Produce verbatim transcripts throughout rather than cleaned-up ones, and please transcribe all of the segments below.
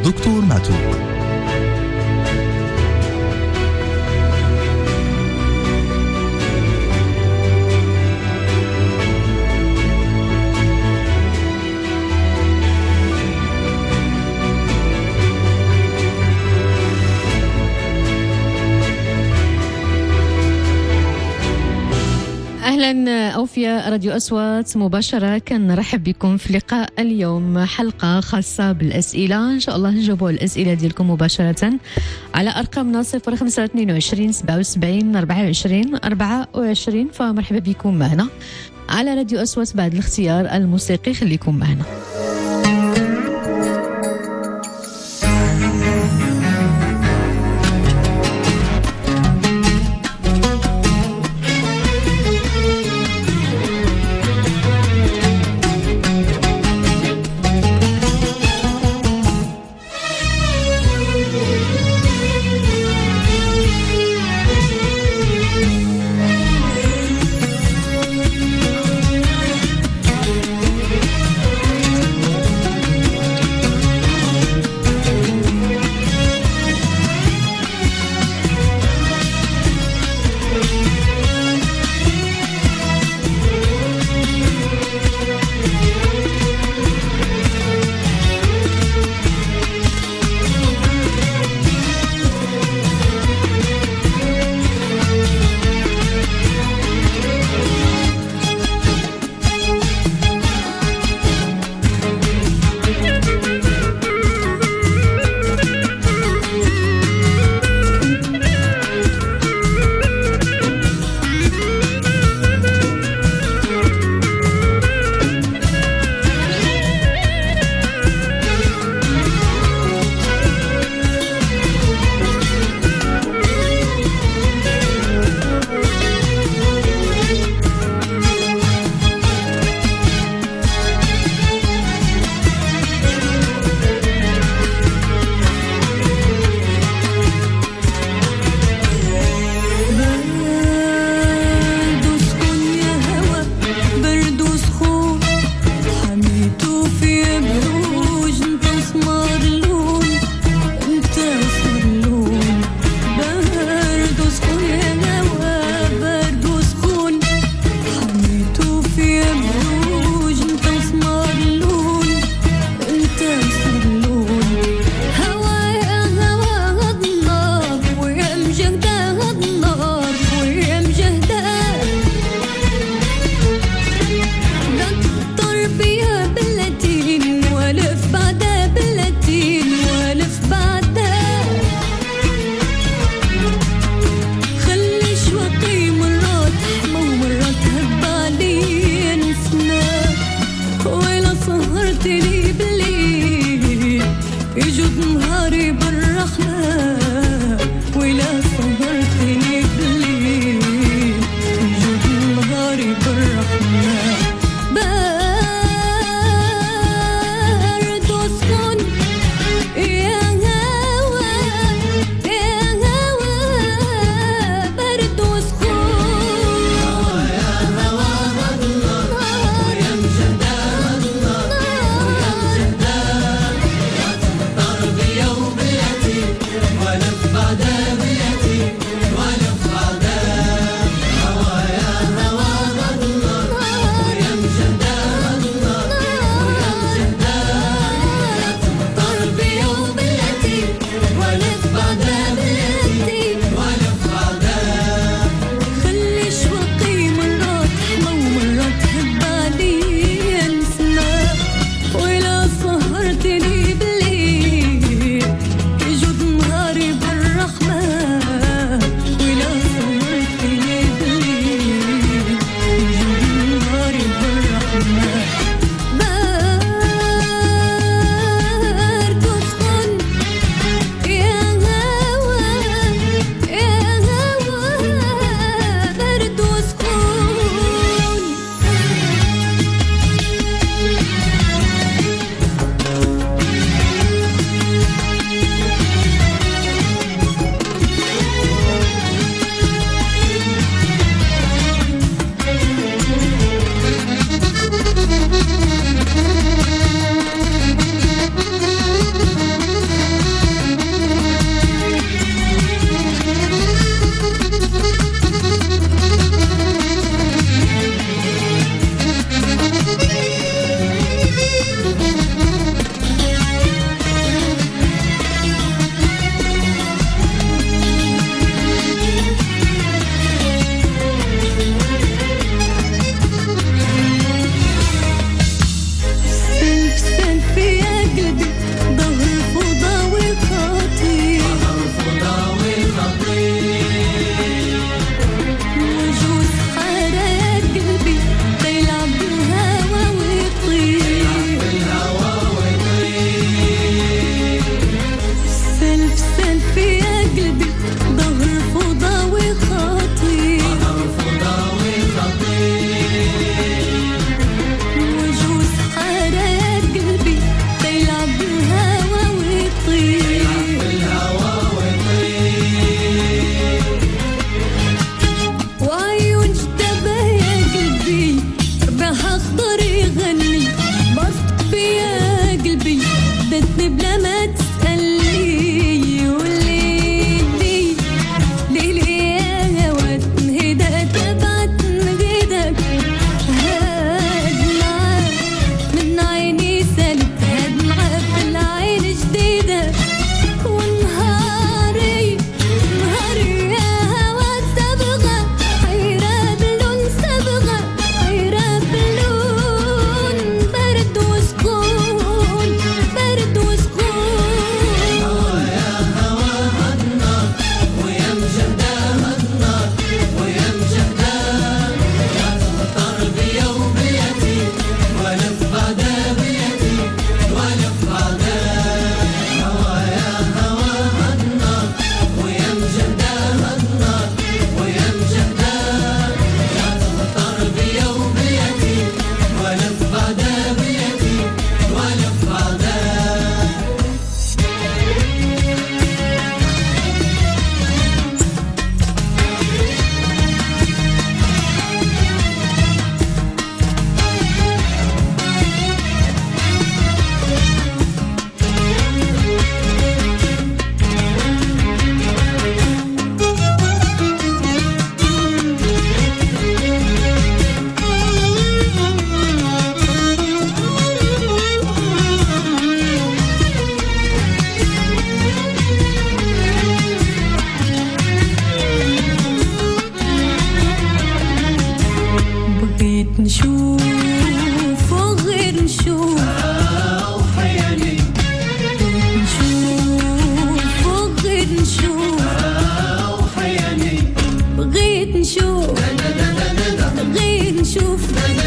دكتور ماتو. أهلا أوفياء راديو أصوات مباشرة، كنرحب بكم في لقاء اليوم، حلقة خاصة بالأسئلة. إن شاء الله نجاوبوا الأسئلة ديالكم مباشرة على أرقامنا صفر خمسة اثنين وعشرين سبعة وسبعين أربعة وعشرين أربعة وعشرين. فمرحبا بكم معنا على راديو أصوات. بعد الاختيار الموسيقي خليكم معنا.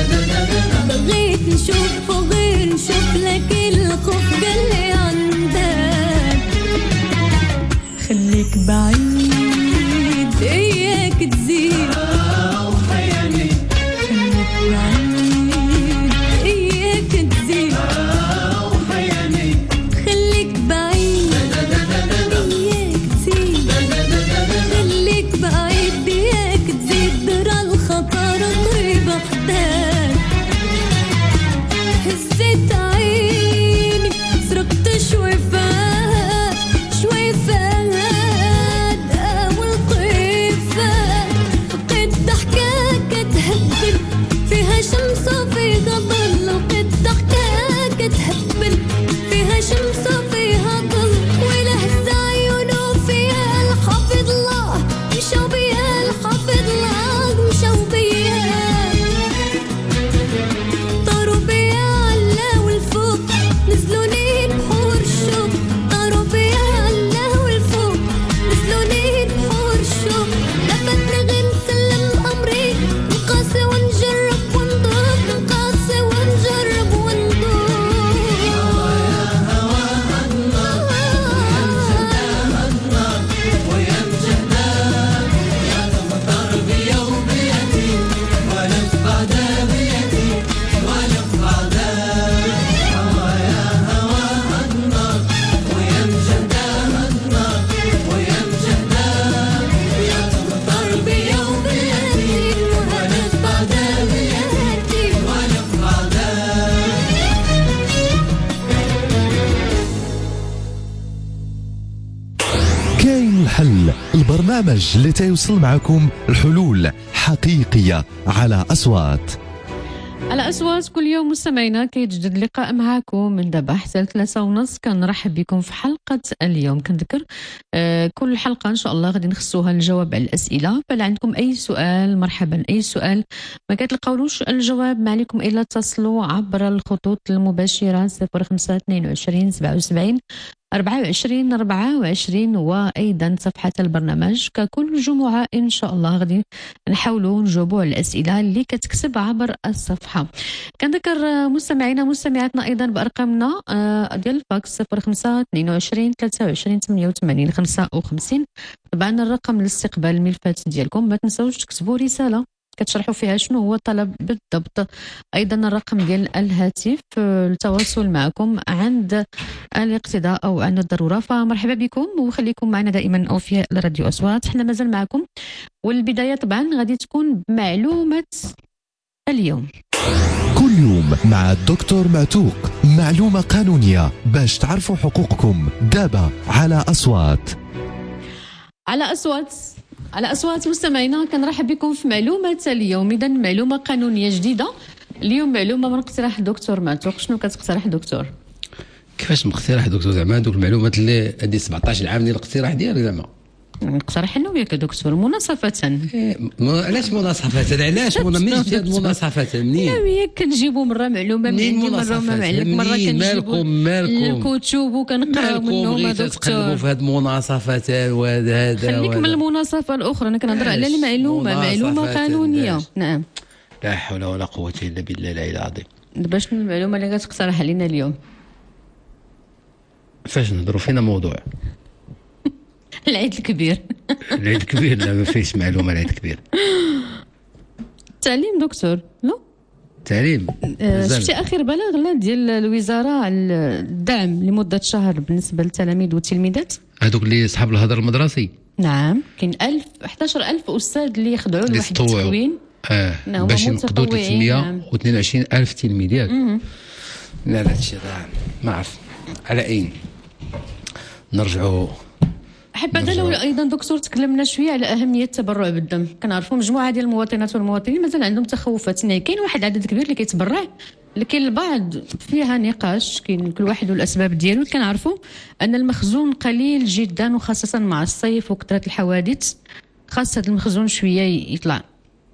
بغيت نشوف وغير نشوف لك الخوف قال عندك خليك بعيد اياك تزيد خليك بعيد اياك تزيد خليك بعيد اياك تزيد خليك بعيد اياك تزيد درى الخطر قريبة حداك هزيت عيني سرقت شوي فات شوي فات اول طيفات لقيت ضحكاك تهبل فيها شمس وفيها ظل لقيت ضحكاك تهبل فيها شمس وفيها ظل ولهز عيونه فيها الحافظ الله مشاو بيها الحافظ الله مشاو بيها طاروا بيا علا والفوق نزلوني بحور الشوق طاروا بيا علا والفوق نزلوني بحور الشوق لفتني غير نسلم أمري نقاسي ونجرب وندوق نقاسي ونجرب وندوق طار بيا وبياتي وهدف بعدها بياتي كاين الحل، البرنامج اللي تيوصل معكم الحلول حقيقية على أصوات. على أصوات كل يوم مستمعينا كيتجدد اللقاء معكم من دابا حتى ثلاثة ونص. كنرحب بكم في حلقة اليوم. كنذكر آه كل حلقة إن شاء الله غادي نخصوها للجواب على الأسئلة، فلا عندكم أي سؤال مرحبا، أي سؤال ما كتلقاولوش الجواب ما عليكم إلا تصلوا عبر الخطوط المباشرة صفر خمسة اثنين وعشرين سبعة وسبعين أربعة وعشرين أربعة وعشرين وأيضا صفحة البرنامج. ككل جمعة إن شاء الله غادي نحاولوا نجاوبوا على الأسئلة اللي كتكتب عبر الصفحة. كنذكر مستمعينا مستمعاتنا أيضا بأرقامنا ديال الفاكس صفر خمسة اثنين وعشرين ثلاثة وعشرين ثمانية وثمانين خمسة وخمسين. طبعا الرقم لاستقبال الملفات ديالكم، ما تنساوش تكتبوا رسالة كتشرحوا فيها شنو هو الطلب بالضبط. ايضا الرقم ديال الهاتف للتواصل معكم عند الاقتضاء او عند الضروره. فمرحبا بكم وخليكم معنا دائما اوفياء لراديو اصوات. حنا مازال معكم، والبدايه طبعا غادي تكون بمعلومه اليوم. كل يوم مع الدكتور معتوق، معلومة قانونية باش تعرفوا حقوقكم. دابا على أصوات. على أصوات على أصوات مستمعينا كنرحب بكم في معلومة اليوم. إذا معلومة قانونية جديدة اليوم، معلومة من اقتراح الدكتور معتوق. شنو كتقترح دكتور؟ كيفاش مقترح دكتور؟ زعما دوك المعلومات اللي هذه سبعطاش عام ديال الاقتراح ديالي زعما نقترح انا وياك دكتور مناصفة. إيه علاش مناصفة؟ علاش مناصفة مناصفة منين؟ لا وياك كنجيبوا مرة معلومة منين مرة ما معلك مرة كنجيبوا مالكم الكتب وكنقراو منهم دكتور. تقلبوا في هذه المناصفات وهذا هذا خليك من المناصفة الأخرى، أنا كنهضر على المعلومة، معلومة قانونية. نعم لا حول ولا قوة إلا بالله العلي العظيم. دابا شنو المعلومة اللي كتقترح علينا اليوم؟ فاش نهضروا فينا موضوع العيد الكبير. العيد الكبير لا ما فيش معلومة. العيد الكبير التعليم دكتور. لا تعليم آه شفتي اخر بلاغ لا ديال الوزاره على الدعم لمده شهر بالنسبه للتلاميذ والتلميذات هذوك اللي صحاب الهدر المدرسي. نعم كاين ألف إحدى عشر ألف استاذ اللي يخضعوا لواحد التكوين اه نعم باش ينقذوا ثلاثمية واثنين وعشرين ألف تلميذ. لا لا هادشي ما عرف على اين نرجعوا. حبذا لو ايضا دكتور تكلمنا شويه على اهميه التبرع بالدم. كنعرفوا مجموعه ديال المواطنات والمواطنين مازال عندهم تخوفات. كاين واحد عدد كبير اللي كيتبرع، لكن البعض فيها نقاش، كاين كل واحد والاسباب ديالو. كنعرفوا ان المخزون قليل جدا، وخاصه مع الصيف وكثره الحوادث خاص هذا المخزون شويه يطلع.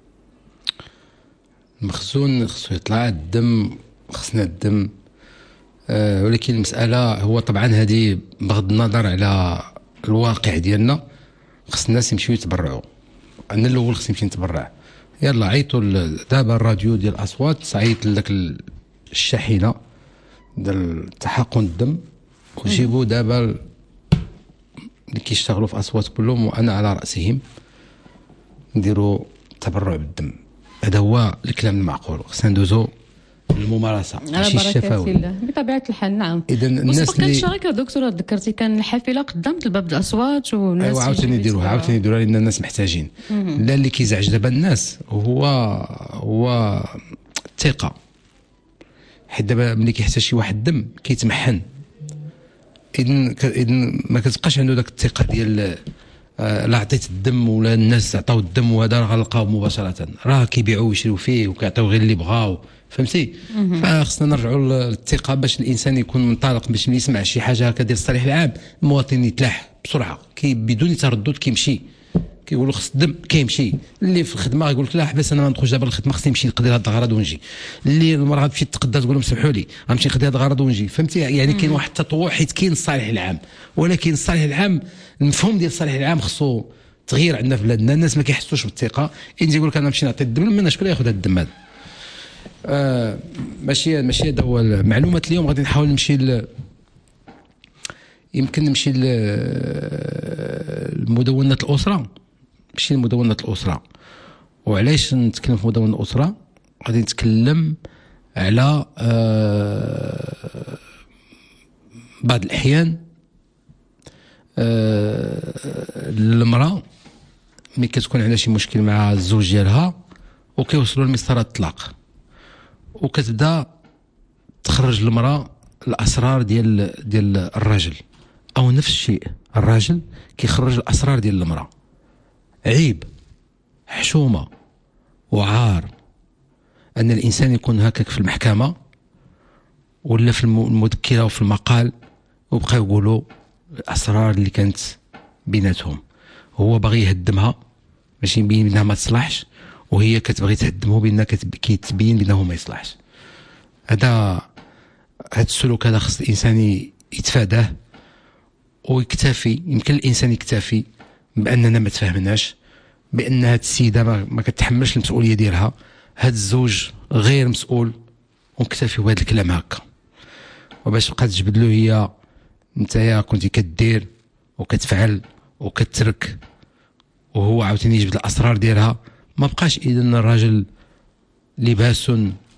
المخزون خصو يطلع، الدم خصنا الدم. أه ولكن المساله هو طبعا هذه بغض النظر على الواقع ديالنا، خص الناس يمشيو يتبرعوا. انا الاول خصني نمشي نتبرع، يلا عيطوا ل- دابا الراديو ديال الاصوات تعيط لك ال- الشاحنه ديال تحقن الدم، وجيبوا دابا ال- اللي كيشتغلوا في اصوات كلهم وانا على راسهم، نديروا تبرع بالدم. هذا هو الكلام المعقول. خصنا ندوزو للممارسه على ماشي بركة الشفوي. الله بطبيعة الحال. نعم. اذا الناس وسبق كان اللي شارك دكتور ذكرتي كان الحافلة قدمت الباب الاصوات والناس ايوا عاوتاني يجيو يديروها يتبعوا. عاوتاني يديروها لان الناس محتاجين. لا اللي كيزعج دابا الناس هو هو الثقه، حيت دابا ملي كيحتاج شي واحد الدم كيتمحن، اذا اذا ما كتبقاش عنده داك الثقه ديال آه، لا عطيت الدم ولا الناس عطاو الدم وهذا راه غنلقاو مباشره، راه كيبيعوا ويشريو فيه وكيعطيو غير اللي بغاو، فهمتي؟ فخصنا نرجعوا للثقه باش الانسان يكون منطلق، باش ملي يسمع شي حاجه هكا ديال الصالح العام المواطن يتلاح بسرعه، كي بدون تردد كيمشي، كيقولوا خص الدم كيمشي. اللي في الخدمه يقول لك لا حبس انا ما ندخلش دابا الخدمه، خصني نمشي نقضي هاد الغرض ونجي. اللي المراه تمشي تتقدى تقول لهم سمحوا لي غنمشي نقضي هاد الغرض ونجي، فهمتي؟ يعني كاين واحد التطوع حيت كاين الصالح العام، ولكن الصالح العام المفهوم ديال الصالح العام خصو تغيير عندنا في بلادنا. الناس ما كيحسوش بالثقه، ان يقول لك انا نمشي نعطي الدم، من شكون ياخذ هاد الدم هذا؟ آه ماشي ماشي هذا هو المعلومات. اليوم غادي نحاول نمشي ل يمكن نمشي لمدونة الأسرة، نمشي لمدونة الأسرة. وعلاش نتكلم في مدونة الأسرة؟ غادي نتكلم على آه بعض الأحيان آه المرأة ملي كتكون عندها شي مشكل مع الزوج ديالها وكيوصلوا لمسطرة الطلاق، وكتبدا تخرج المرأة الأسرار ديال ديال الراجل، أو نفس الشيء الراجل كيخرج الأسرار ديال المرأة. عيب، حشومة وعار أن الإنسان يكون هكاك في المحكمة ولا في المذكرة وفي المقال وبقاو يقولوا الأسرار اللي كانت بيناتهم. هو باغي يهدمها باش يبين بأنها ما تصلحش، وهي كتبغي تهدمه بأنها كتبين بأنه ما يصلحش. هذا هذا السلوك هذا خص الإنسان يتفاداه ويكتفي. يمكن الإنسان يكتفي بأننا ما تفاهمناش، بأن هاد السيدة ما, ما كتحملش المسؤولية ديالها، هاد الزوج غير مسؤول، ونكتفي بهذا الكلام هكا. وباش تبقى تجبد له هي نتايا كنتي كدير وكتفعل وكترك، وهو عاوتاني يجبد الأسرار ديالها. ما بقاش إذن الراجل لباس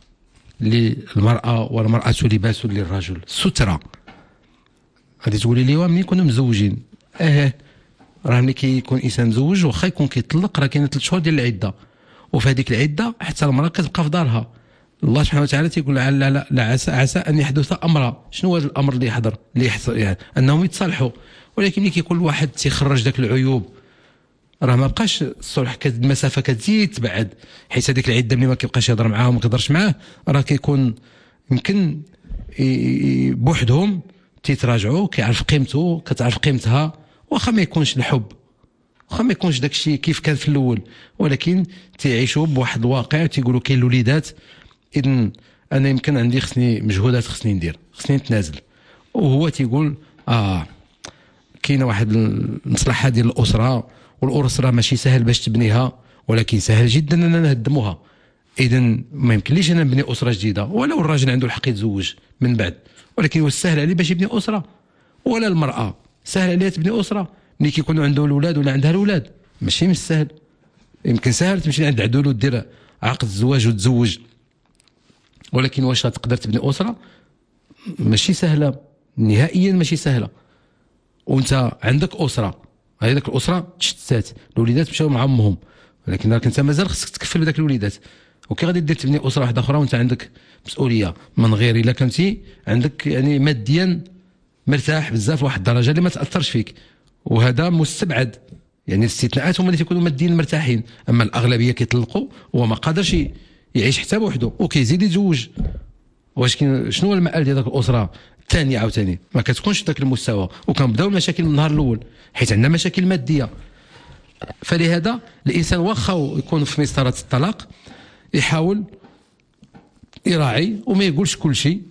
للمرأة والمرأة لباس للرجل، سترة. غادي تقولي لي ملي كنا مزوجين، اه راه ملي كيكون انسان مزوج واخا يكون كيطلق راه كاينه ثلاث شهور ديال العده، وفي هذيك العده حتى المراه كتبقى في دارها. الله سبحانه وتعالى تيقول لا لا لا عسى عسى ان يحدث امرا. شنو هو الامر اللي يحضر اللي يحصل؟ يعني انهم يتصالحوا. ولكن ملي كيكون واحد تيخرج داك العيوب راه ما بقاش الصلح، المسافه كتزيد تبعد، حيت هذيك العده ملي ما كيبقاش يهضر معاه وما كيهضرش معاه راه كيكون يمكن بوحدهم تيتراجعوا، كيعرف قيمته كتعرف قيمتها، واخا ما يكونش الحب، واخا ما يكونش داك الشيء كيف كان في الاول، ولكن تيعيشوا بواحد الواقع. تيقولوا كاين الوليدات، اذن انا يمكن عندي خصني مجهودات خصني ندير، خصني نتنازل. وهو تيقول اه كاينه واحد المصلحه ديال الاسره، والاسره ماشي سهل باش تبنيها، ولكن سهل جدا اننا نهدموها. اذا ما يمكنليش انا نبني اسره جديده، ولو الراجل عنده الحق يتزوج من بعد، ولكن هو سهل عليه باش يبني اسره، ولا المراه سهل عليها تبني اسره ملي كيكونوا عنده الاولاد ولا عندها الاولاد. ماشي من السهل. يمكن سهل تمشي عند عدول ودير عقد الزواج وتزوج، ولكن واش غتقدر تبني اسره؟ ماشي سهله نهائيا، ماشي سهله. وانت عندك اسره، هذيك الاسره تشتات، الوليدات مشاو مع امهم، ولكن راك انت مازال خصك تكفل بداك الوليدات. وكي غادي دير تبني اسره واحده اخرى وانت عندك مسؤوليه من غير الا كنتي عندك يعني ماديا مرتاح بزاف واحد الدرجه اللي ما تاثرش فيك، وهذا مستبعد. يعني الاستثناءات هما اللي تيكونوا ماديا مرتاحين، اما الاغلبيه كيطلقوا وهو ما قادرش يعيش حتى بوحده وكيزيد يتزوج. واش كاين شنو هو المآل ديال ديك الاسره الثانيه؟ عاوتاني ما كتكونش ذاك المستوى، وكنبداو المشاكل من النهار الاول حيت عندنا مشاكل ماديه. فلهذا الانسان واخا يكون في مسطره الطلاق يحاول يراعي وما يقولش كل شيء،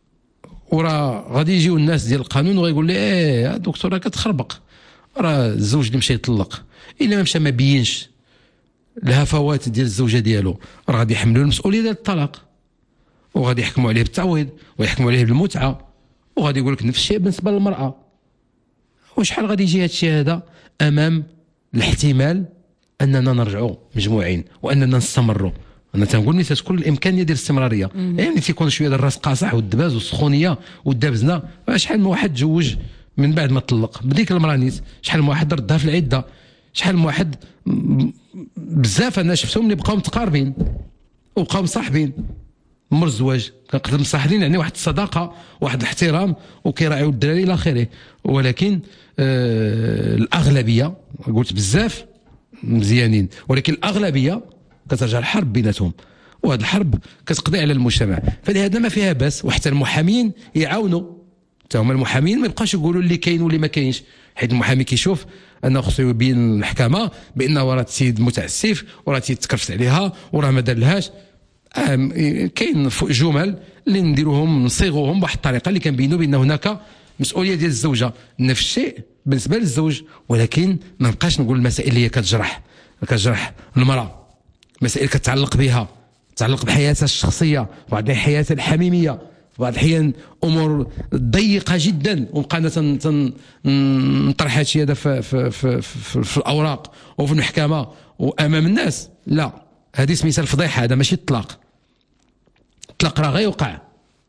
وراه غادي يجيو الناس ديال القانون وغيقول لي ايه دكتور راه كتخربق، راه الزوج اللي مشى يطلق الا ما مشى ما بينش الهفوات ديال الزوجه ديالو راه غادي يحملوا المسؤوليه ديال الطلاق، وغادي يحكموا عليه بالتعويض ويحكموا عليه بالمتعه، وغادي يقول لك نفس الشيء بالنسبه للمراه. وشحال غادي يجي هذا الشيء هذا امام الاحتمال اننا نرجعوا مجموعين واننا نستمروا. انا تنقول مثال تكون الامكانيه ديال الاستمراريه، يعني تيكون شويه ديال الراس قاصح والدباز والسخونيه والدبزنه. شحال من واحد تزوج من بعد ما طلق بديك المراه نيت، شحال من واحد ردها في العده، شحال من واحد بزاف انا شفتهم اللي بقاو متقاربين وبقاو مصاحبين مر الزواج. كنقدر مصاحبين يعني واحد الصداقه واحد الاحترام وكيراعيو الدراري الى اخره. ولكن آه الاغلبيه قلت بزاف مزيانين، ولكن الاغلبيه كترجع الحرب بيناتهم، وهذه الحرب كتقضي على المجتمع. فلهذا ما فيها باس، وحتى المحامين يعاونوا، حتى هما المحامين ما يبقاش يقولوا اللي كاين واللي ما كاينش، حيت المحامي كيشوف انه خصو يبين المحكمه بانه راه السيد متاسف وراه تيتكرفت عليها وراه ما دارلهاش. كاين جمل اللي نديروهم نصيغوهم بواحد الطريقه اللي كنبينوا بان هناك مسؤوليه ديال الزوجه، نفس الشيء بالنسبه للزوج. ولكن ما نبقاش نقول المسائل اللي هي كتجرح كتجرح المراه، مسائل كتعلق بها، تتعلق بحياتها الشخصيه، بعض حياتها الحميميه، بعض الاحيان امور ضيقه جدا، ونبقى انا نطرح هادشي هذا في, في, في, في, في الاوراق وفي المحكمه وامام الناس. لا، هذه سميتها الفضيحه، هذا ماشي الطلاق. الطلاق راه غيوقع،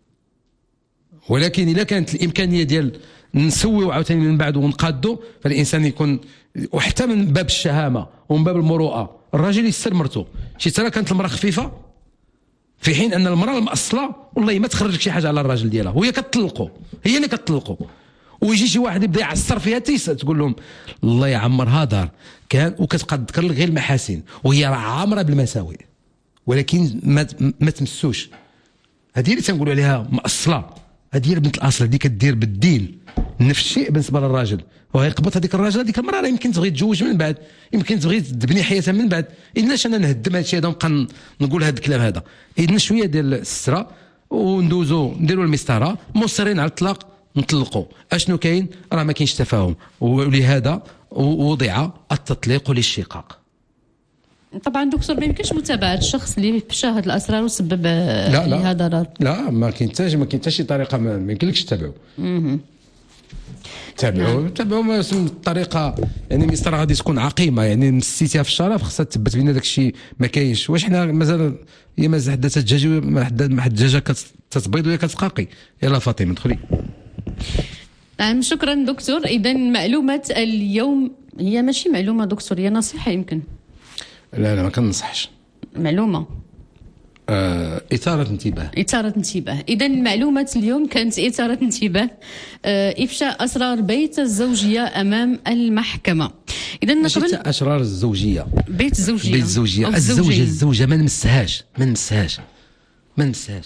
ولكن اذا كانت الامكانيه ديال نسويو عاوتاني من بعد ونقادو، فالانسان يكون، وحتى من باب الشهامه ومن باب المروءه، الراجل يستر مرته. شي ترى كانت المراه خفيفه في حين ان المراه المأصله والله ما تخرج شي حاجه على الراجل ديالها، وهي كتطلقوا، هي اللي كتطلقوا. ويجي شي واحد يبدا يعصر فيها تيس تقول لهم الله يعمرها دار كان، وكتبقى تذكر لك غير المحاسن وهي راه عامره بالمساوئ، ولكن ما ما تمسوش. هذه اللي تنقولوا عليها مأصله، هذه هي بنت الاصل، هذه كدير بالدين. نفس الشيء بالنسبه للراجل، وغيقبط هذيك الراجل هذيك المراه راه يمكن تبغي تتزوج من بعد، يمكن تبغي تبني حياتها من بعد. إذناش انا نهدم هذا الشيء هذا ونبقى نقول هذا الكلام هذا. إذن شويه ديال الستره وندوزو نديروا المسطره، مصرين على الطلاق نطلقوا. اشنو كاين؟ راه ما كاينش تفاهم، ولهذا وضع التطليق للشقاق. طبعا دكتور ما يمكنش متابعه الشخص اللي فشى هذه الاسرار وسبب لا لا هذا ضرر. لا، ما كاين حتى ما كاين حتى شي طريقه ما يمكنلكش تتابعوا. تابعوا تابعوا ما الطريقه، يعني مسطره غادي تكون عقيمه، يعني مسيتيها في الشرف خصها تثبت بان داك الشيء ما كاينش. واش حنا مازال هي مازال حدات الدجاج ما حد الدجاجه كتبيض وهي كتقاقي. يلا فاطمه دخلي. نعم شكرا دكتور. اذا معلومه اليوم هي ماشي معلومه دكتور، هي نصيحه يمكن. لا لا ما كننصحش. معلومه آه، إثارة انتباه. إثارة انتباه. إذا معلومة اليوم كانت إثارة انتباه، آه، إفشاء أسرار بيت الزوجية أمام المحكمة. إذا نقبل أسرار الزوجية، بيت الزوجية، بيت الزوجية، الزوجة الزوجة ما نمسهاش ما نمسهاش ما نمسهاش.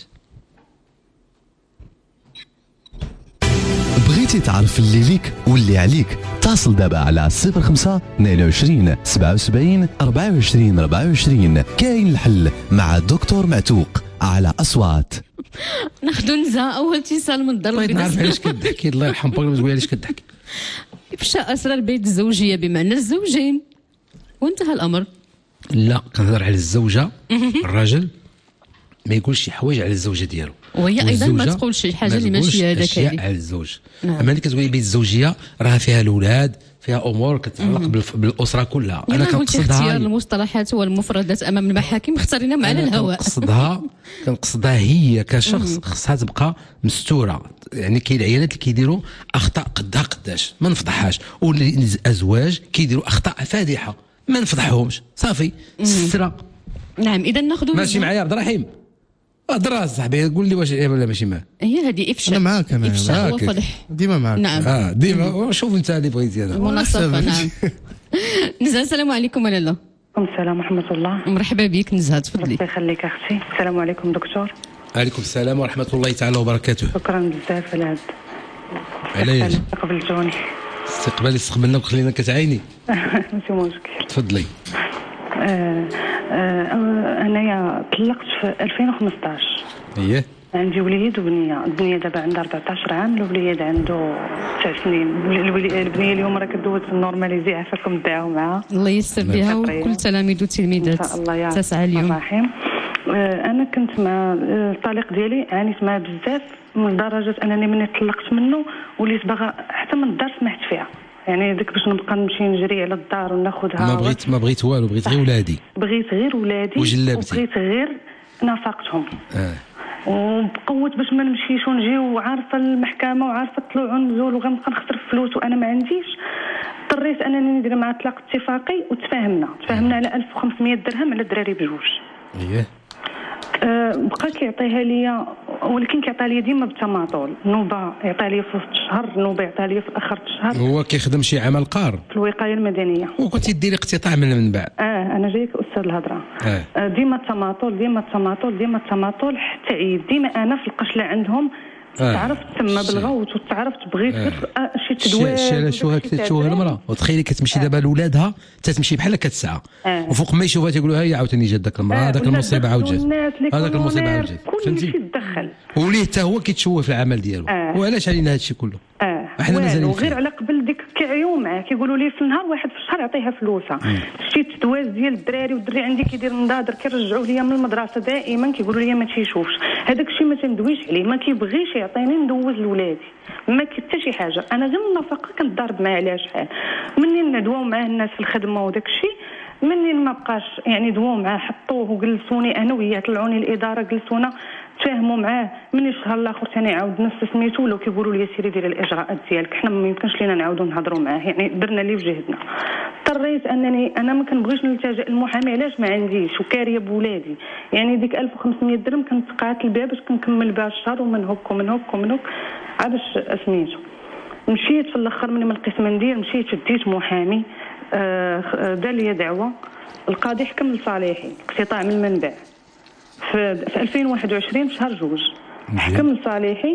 بغيتي تعرف اللي ليك واللي عليك؟ اتصل دابا على صفر خمسة اثنين وعشرين سبعة وسبعين أربعة وعشرين أربعة وعشرين. كاين الحل مع دكتور معتوق على أصوات. ناخذ نزهة. أول اتصال من الدار. بغيت نعرف علاش كتضحكي، الله يرحم بابا زويا علاش كتضحكي؟ إفشاء أسرار بيت الزوجية بمعنى الزوجين وانتهى الأمر. لا، كنهضر على الزوجة. الراجل ما يقولش شي حوايج على الزوجه ديالو، وهي ايضا ما تقولش شي حاجه اللي ماشي هذاك على الزوج. نعم. اما اللي كتقولي بيت الزوجيه راه فيها الاولاد، فيها امور كتتعلق بالاسره كلها. انا كنقصدها اختيار المصطلحات والمفردات امام المحاكم اختارينا مع على الهواء. كنقصدها كنقصدها هي كشخص خصها تبقى مستوره. يعني كاين العيالات اللي كيديروا اخطاء قدها قداش ما نفضحهاش، والازواج كيديروا اخطاء فادحه ما نفضحهمش. صافي سترة. نعم. اذا ناخذ ماشي معايا عبد الرحيم؟ هضر صاحبي قول لي واش ولا ماشي معاه. هي هذه افشاء. انا معاك. انا افشاء وفضح ديما معاك. نعم. اه ديما. شوف انت اللي بغيتي انا المناصفه. نعم. نزهه السلام عليكم لاله. عليكم السلام ورحمه الله. مرحبا بك نزهه، تفضلي. الله يخليك اختي. السلام عليكم دكتور. عليكم السلام ورحمه الله تعالى وبركاته. شكرا بزاف على هذا. علاش قبلتوني؟ استقبالي استقبلنا وخلينا كتعايني. ماشي مشكل. تفضلي. آه آه انايا طلقت في ألفين وخمسطاش. اييه. عندي وليد وبنيه. البنيه دابا عندها أربعطاش عام، الوليد عنده تسع سنين. الولي- البنيه اليوم راه كدوز النورماليزي، عافاكم دعاو معاها الله ييسر بها وكل تلاميذ ان وتلميذات شاء الله يا تسعى اليوم. الرحيم. آه، انا كنت مع آه، الطليق ديالي، عانيت معاه بزاف من لدرجه انني ملي طلقت منه وليت باغا حتى من الدار سمحت فيها، يعني ديك باش نبقى نمشي نجري على الدار وناخذها. ما بغيت ما بغيت والو، بغيت غير ولادي. بغيت غير ولادي وجلابتي. وبغيت غير نفقتهم. اه وبقوت باش ما نمشيش ونجي، وعارفه المحكمه وعارفه الطلوع والنزول، وغنبقى نخسر فلوس وانا ما عنديش. اضطريت انني ندير مع طلاق اتفاقي، وتفاهمنا تفاهمنا على ألف وخمسمية درهم على الدراري بجوج. اييه أه بقى كيعطيها ليا، ولكن كيعطيها ليا ديما بالتماطل، نوبه يعطيها ليا في وسط الشهر، نوبه يعطيها ليا في اخر الشهر هو كيخدم شي عمل قار، في الوقايه المدنيه. وكنتي ديري اقتطاع من المنبع. اه انا جايك استاذ الهضره. اه آه، ديما التماطل ديما التماطل ديما التماطل حتى عيد. ديما انا في القشله عندهم آه. تعرفت تما بالغوت، وتعرفت بغيت آه. غير آه، شي تدوير. شي شو هاك تشوه المراه، وتخيلي كتمشي دابا لولادها تتمشي بحال هكا تسعه، آه. وفوق ما يشوفها تيقولوا هيا عاوتاني جات داك المراه، هذاك المصيبه عاود جات، هذاك المصيبه عاود جات، كل فهمتي؟ شيء تدخل. وليه حتى هو كيتشوه في العمل ديالو. آه. وعلاش علينا هذا الشيء كله؟ اه احنا مازالين والو، غير فيه. على قبل ديك كيعيو معاه، كيقولوا لي في النهار واحد في الشهر يعطيها فلوسها. شي تدواز ديال الدراري، والدري عندي كيدير نضادر، كيرجعوه ليا من المدرسه دائما كيقولوا لي ما تيشوفش. هذاك الشيء ما تندويش عليه، ما كيبغيش يعطيني ندوز لولادي، ما كي حتى شي حاجه. انا غير النفقه كنضارب معاه على شحال منين ندواو معاه الناس في الخدمه وداك الشيء. منين ما بقاش يعني دواو معاه، حطوه وجلسوني انا وياه، طلعوني الاداره جلسونا تفاهموا معاه. من الشهر الاخر ثاني عاود نفس سميتو، ولاو كيقولوا لي سيري ديري الاجراءات ديالك، حنا ما يمكنش لينا نعاودوا نهضروا معاه، يعني درنا اللي في جهدنا. اضطريت انني انا ما كنبغيش نلتجئ للمحامي، علاش ما عنديش وكاريه بولادي. يعني ديك ألف وخمسمية درهم كنت قاعت الباب باش كنكمل بها الشهر، ومن هك ومن هك ومن هك عاد باش سميتو. مشيت في الاخر من القسم ندير، مشيت شديت محامي آه دار لي دعوه، القاضي حكم لصالحي اقتطاع من المنبع في, في ألفين وواحد وعشرين في شهر جوج. حكم لصالحي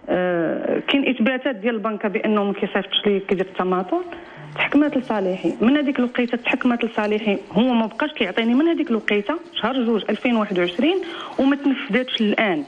آه كاين اثباتات ديال البنكه بانه ما كيصيفطش لي كيدير التماطل. تحكمات لصالحي من هذيك الوقيته، تحكمات لصالحي هو ما بقاش كيعطيني من هذيك الوقيته شهر جوج ألفين وواحد وعشرين، وما تنفذاتش الان،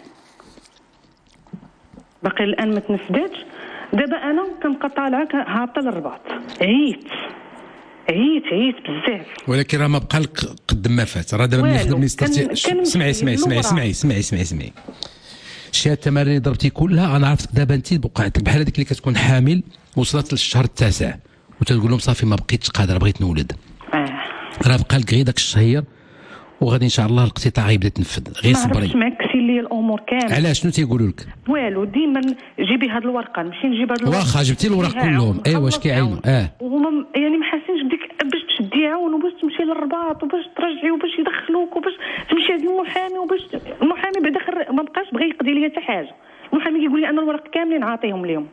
باقي الان ما تنفذاتش. دابا انا كنبقى طالعه هابطه للرباط، عييت عييت عييت بزاف. ولكن راه ما بقى لك قد ما فات، راه دابا ملي والو. خدمني سترتي. كان- سمعي كان سمعي سمعي لورا. سمعي سمعي سمعي سمعي شي هاد التمارين اللي ضربتي كلها انا عرفتك دابا انت بقعت لك بحال هذيك اللي كتكون حامل وصلت للشهر التاسع وتقول لهم صافي ما بقيتش قادره بغيت نولد. اه راه بقى لك غير داك الشهير، وغادي ان شاء الله الاقتطاع غيبدا يتنفذ، غير ما عرفتش صبري. معكسي لي الامور كامل. علاش شنو تيقولوا لك؟ والو ديما جيبي هاد الورقه، نمشي نجيب هاد الورقه. واخا جبتي الوراق كلهم، ايوا واش كيعاونوا؟ اه وهما يعني ما حاسينش بديك باش تشدي عاون، وباش تمشي للرباط، وباش ترجعي، وباش يدخلوك، وباش تمشي عند المحامي، وباش المحامي بعد اخر ما بقاش بغى يقضي لي حتى حاجه. المحامي كيقول لي انا الورق كاملين عاطيهم لهم،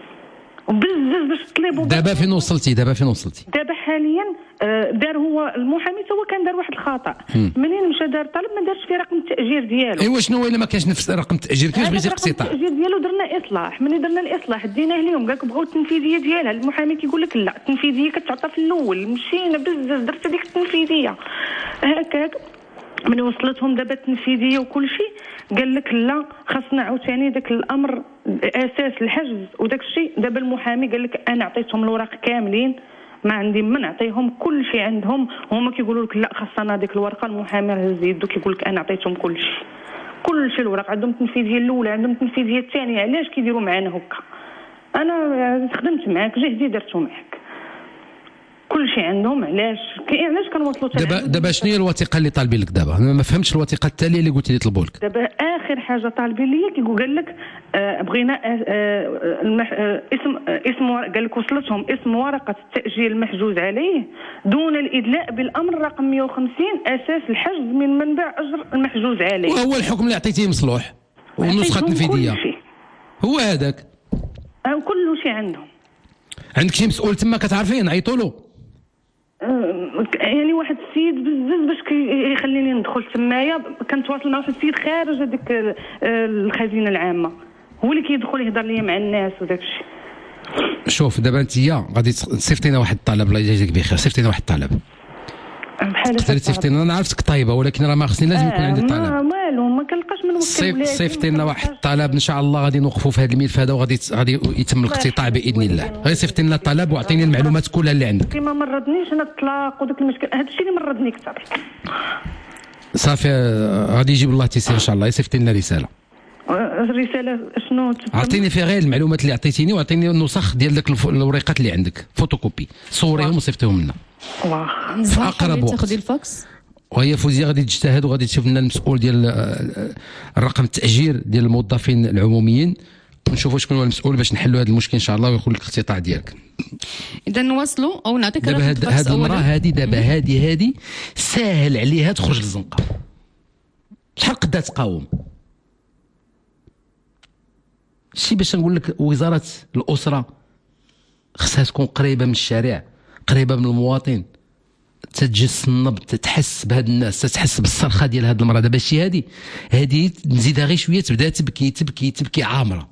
وبزز باش تطلبوا. دابا فين وصلتي؟ دابا فين وصلتي؟ دابا حاليا آه، دار هو المحامي هو كان دار واحد الخطا. منين مشى دار طلب ما دارش فيه رقم التاجير ديالو. ايوا شنو هو الا ما كانش نفس رقم التاجير كيفاش بغيتي رقم اقتطاع؟ التاجير ديالو درنا اصلاح، ملي درنا الاصلاح ديناه لهم، قالك بغاو التنفيذيه ديالها. المحامي كيقول لك لا، التنفيذيه كتعطى في الاول. مشينا بزز درت هذيك التنفيذيه هكاك. ملي وصلتهم دابا التنفيذيه وكل شيء، قال لك لا، خاصنا عاوتاني داك الامر اساس الحجز وداك الشيء. دابا المحامي قال لك انا عطيتهم الوراق كاملين، ما عندي من نعطيهم كل شيء عندهم. هما كيقولوا لك لا، خاصنا ديك الورقه. المحامي هز يدو كيقول لك انا عطيتهم كل شيء، كل شيء. الوراق عندهم التنفيذيه الاولى، عندهم التنفيذيه الثانيه. علاش كيديروا معنا هكا؟ انا خدمت معاك، جهدي درتو معاك، كل شيء عندهم. علاش علاش كنوصلوا دابا دابا شنو هي الوثيقه اللي طالبين لك دابا؟ انا ما فهمتش الوثيقه التاليه اللي قلتي لي طلبوا لك. دابا اخر حاجه طالبين لي كيقول قال لك آه بغينا آه آه المح آه اسم آه اسم قال لك وصلتهم اسم ورقه التاجيل المحجوز عليه دون الادلاء بالامر رقم مئة وخمسين اساس الحجز من منبع اجر المحجوز عليه. وهو الحكم اللي عطيتيه مصلوح والنسخه التنفيذيه هو هذاك. آه كل شيء عندهم. عندك شي مسؤول تما كتعرفيه نعيطوا له؟ يعني واحد السيد بزز باش يخليني ندخل تمايا. كنتواصل مع واحد السيد خارج هذيك الخزينه العامه، هو اللي كيدخل يهضر لي مع الناس وداك الشيء. شوف دابا انت غادي تصيفطينا واحد الطلب، الله يجازيك بخير، صيفطينا واحد الطلب بحال تقدري تصيفطي لنا. انا عرفتك طيبه ولكن راه ما خصني لازم يكون عندي ما طلب. والو ما كنلقاش من وقت صيف صيفطي لنا واحد الطلب ان شاء الله غادي نوقفوا في هذا الملف هذا وغادي غادي يتم الاقتطاع باذن الله. غير صيفطي لنا الطلب واعطيني المعلومات كلها اللي عندك. كيما مرضنيش انا الطلاق وداك المشكل، هذا الشيء اللي مرضني اكثر. صافي غادي يجيب الله تيسير ان شاء الله. يصيفطي لنا رساله. الرساله شنو؟ اعطيني فيها غير المعلومات اللي عطيتيني واعطيني النسخ ديال داك الف- الوريقات اللي عندك فوتوكوبي، صوريهم وصيفطيهم لنا واخ في اقرب وقت. تاخذي الفاكس. وهي فوزيه غادي تجتهد وغادي تشوف لنا المسؤول ديال آه، الرقم التاجير ديال الموظفين العموميين ونشوفوا شكون هو المسؤول باش نحلوا هذا المشكل ان شاء الله ويكون لك الاقتطاع ديالك. اذا نواصلوا او نعطيك دابا رقم هاد الفاكس هاد المراه اولا. هادي دابا هادي هادي ساهل عليها تخرج للزنقه. شحال قدها تقاوم؟ شي باش نقول لك وزاره الاسره خصها تكون قريبه من الشارع، قريبه من المواطن، تتجي تصنب، تتحس بهاد الناس، تتحس بالصرخه ديال هاد المراه. دابا شي هادي هادي نزيدها غير شويه تبدا تبكي تبكي تبكي عامره،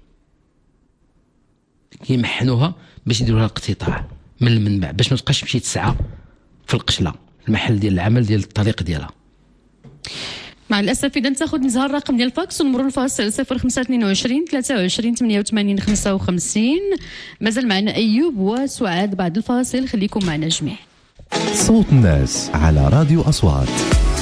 كيمحنوها باش يديروا لها الاقتطاع من المنبع باش ما تبقاش تمشي تسعى في القشله المحل ديال العمل ديال الطريق ديالها. مع الاسف اذا تاخذ نزهر الرقم ديال الفاكس ونمروا الفاصل صفر خمسة اثنين وعشرين ثلاثة وعشرين ثمانية وثمانين خمسة وخمسين. مازال معنا ايوب وسعاد بعد الفاصل، خليكم معنا جميع. صوت الناس على راديو أصوات.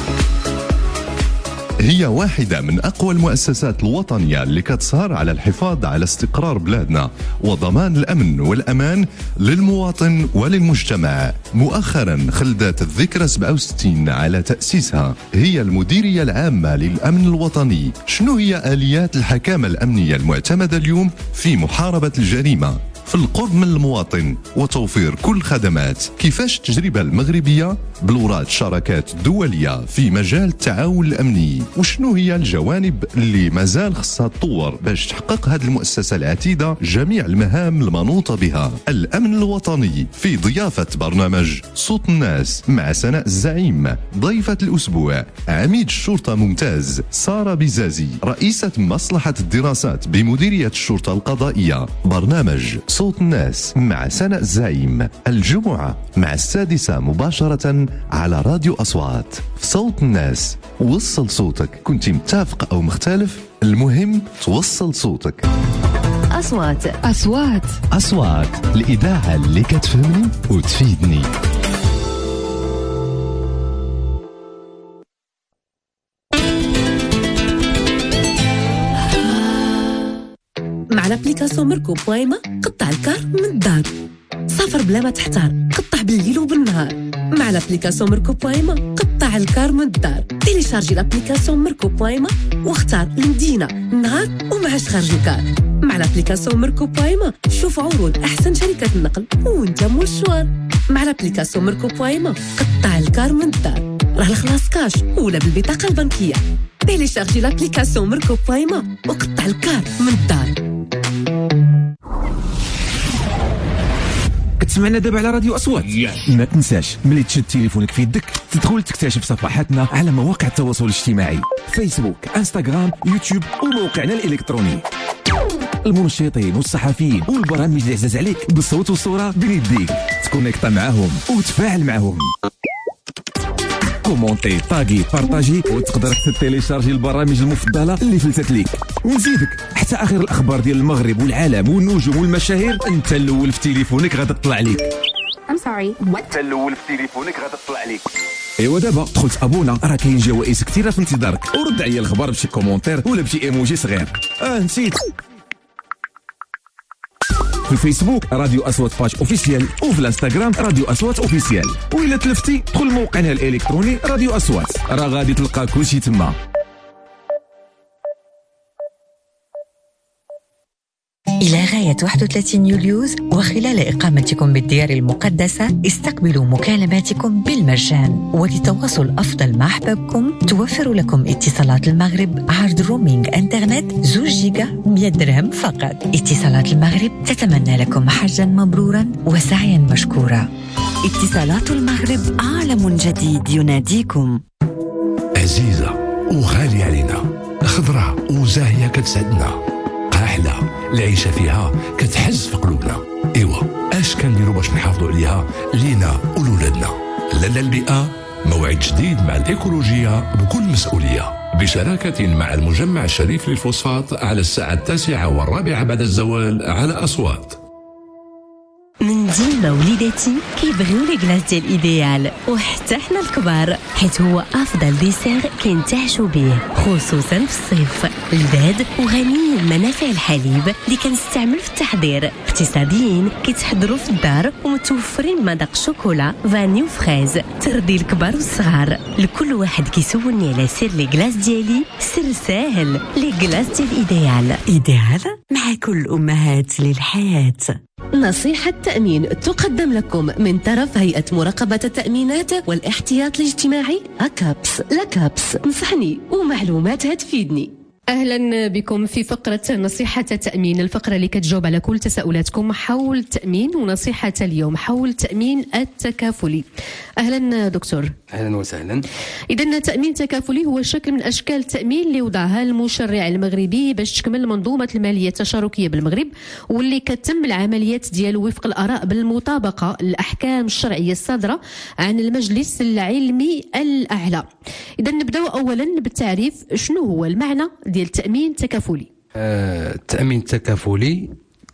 هي واحدة من أقوى المؤسسات الوطنية اللي كتسهر على الحفاظ على استقرار بلادنا وضمان الأمن والأمان للمواطن وللمجتمع. مؤخرا خلدت الذكرى سبعة وستين على تأسيسها. هي المديرية العامة للأمن الوطني. شنو هي آليات الحكامة الأمنية المعتمدة اليوم في محاربة الجريمة؟ في القرب من المواطن وتوفير كل خدمات. كيفاش التجربة المغربية بلورات شراكات دولية في مجال التعاون الأمني؟ وشنو هي الجوانب اللي مازال خصها تطور باش تحقق هذه المؤسسة العتيدة جميع المهام المنوطة بها؟ الأمن الوطني في ضيافة برنامج صوت الناس مع سناء الزعيم. ضيفة الأسبوع عميد الشرطة ممتاز سارة بزازي، رئيسة مصلحة الدراسات بمديرية الشرطة القضائية. برنامج صوت الناس مع سناء الزعيم الجمعة مع السادسة مباشرة على راديو أصوات. في صوت الناس وصل صوتك، كنت متفق أو مختلف، المهم توصل صوتك. أصوات أصوات أصوات، الإذاعة اللي كتفهمني وتفيدني. مع لابليكاسيون ميركو بويما قطع الكار من الدار. سافر بلا ما تحتار، قطع بالليل وبالنهار. مع لابليكاسيون ميركو بويما قطع الكار من الدار. تيليشارجي لابليكاسيون ميركو بويما واختار المدينة، النهار ومعاش خارج الكار. مع لابليكاسيون ميركو بويما شوف عروض أحسن شركات النقل وانت مول الشوار. مع لابليكاسيون ميركو بويما قطع الكار من الدار، راه الخلاص كاش ولا بالبطاقة البنكية. تيليشارجي لابليكاسيون ميركو بويما وقطع الكار من الدار. كتسمعنا دابا على راديو أصوات. yes. ما تنساش ملي تشد تليفونك في يدك تدخل تكتشف صفحاتنا على مواقع التواصل الاجتماعي، فيسبوك، انستغرام، يوتيوب وموقعنا الإلكتروني. المنشطين والصحفيين والبرامج اللي عزاز عليك بالصوت والصورة بين يديك، تكونيكتا معاهم وتفاعل معاهم. كومونتي، طاقي، بارطاجي، وتقدر حتى تيليشارجي البرامج المفضله اللي فلتت ليك. ونزيدك حتى اخر الاخبار ديال المغرب والعالم والنجوم والمشاهير انت الاول في تليفونك غادا تطلع ليك. I'm sorry. What? انت الاول في تليفونك غادا تطلع ليك. ايوا دابا دخلت ابونا، راه كاين جوائز كثيره في انتظارك، ورد عليا الخبر بشي كومونتير ولا بشي ايموجي صغير. اه نسيت، في الفيسبوك راديو أصوات باج اوفيسيال، وفي الانستغرام راديو أصوات اوفيسيال، وإلا تلفتي دخل موقعنا الالكتروني راديو أصوات، راه غادي تلقى كلشي تما. إلى غاية واحد وثلاثين يوليوز وخلال إقامتكم بالديار المقدسة استقبلوا مكالماتكم بالمجان. ولتواصل أفضل مع أحبابكم توفر لكم اتصالات المغرب عرض رومينج انترنت زوج جيجا مية درهم فقط. اتصالات المغرب تتمنى لكم حجا مبرورا وسعيا مشكورا. اتصالات المغرب عالم جديد يناديكم. عزيزة وغالية علينا، خضراء وزاهية كتسعدنا، قاحلة العيشة فيها كتحز في قلوبنا. ايوا اش كنديروا باش نحافظوا عليها لينا ولولادنا؟ لدى البيئة موعد جديد مع الإيكولوجية بكل مسؤولية، بشراكة مع المجمع الشريف للفوسفات على الساعة التاسعة والرابعة بعد الزوال على أصوات. من ديما وليداتي كيبغيو لي كلاص ديال ايديال، وحتى حنا الكبار، حيت هو افضل ديسير كينتعشوا به خصوصا في الصيف. لذاذ وغني بمنافع الحليب اللي كنستعمل في التحضير، اقتصاديين كيتحضروا في الدار ومتوفرين مذاق شوكولا فاني وفريز، ترضي الكبار والصغار. لكل واحد كيسولني على سر لي كلاص ديالي، سر ساهل، لي كلاص ديال ايديال. ايديال مع كل الامهات للحياه. نصيحة تأمين تقدم لكم من طرف هيئة مراقبة التأمينات والاحتياط الاجتماعي أكابس. لكابس نصحني ومعلومات هتفيدني. اهلا بكم في فقره نصيحه التامين، الفقره اللي كتجاوب على كل تساؤلاتكم حول التامين، ونصيحه اليوم حول التامين التكافلي. اهلا دكتور. اهلا وسهلا. اذا التامين التكافلي هو شكل من اشكال التامين اللي وضعها المشرع المغربي باش تكمل منظومه الماليه التشاركيه بالمغرب، واللي كتم العمليات ديالو وفق الاراء بالمطابقه للاحكام الشرعيه الصادره عن المجلس العلمي الاعلى. اذا نبداو اولا بالتعريف، شنو هو المعنى ديال التأمين التكافلي؟ آه، التأمين التكافلي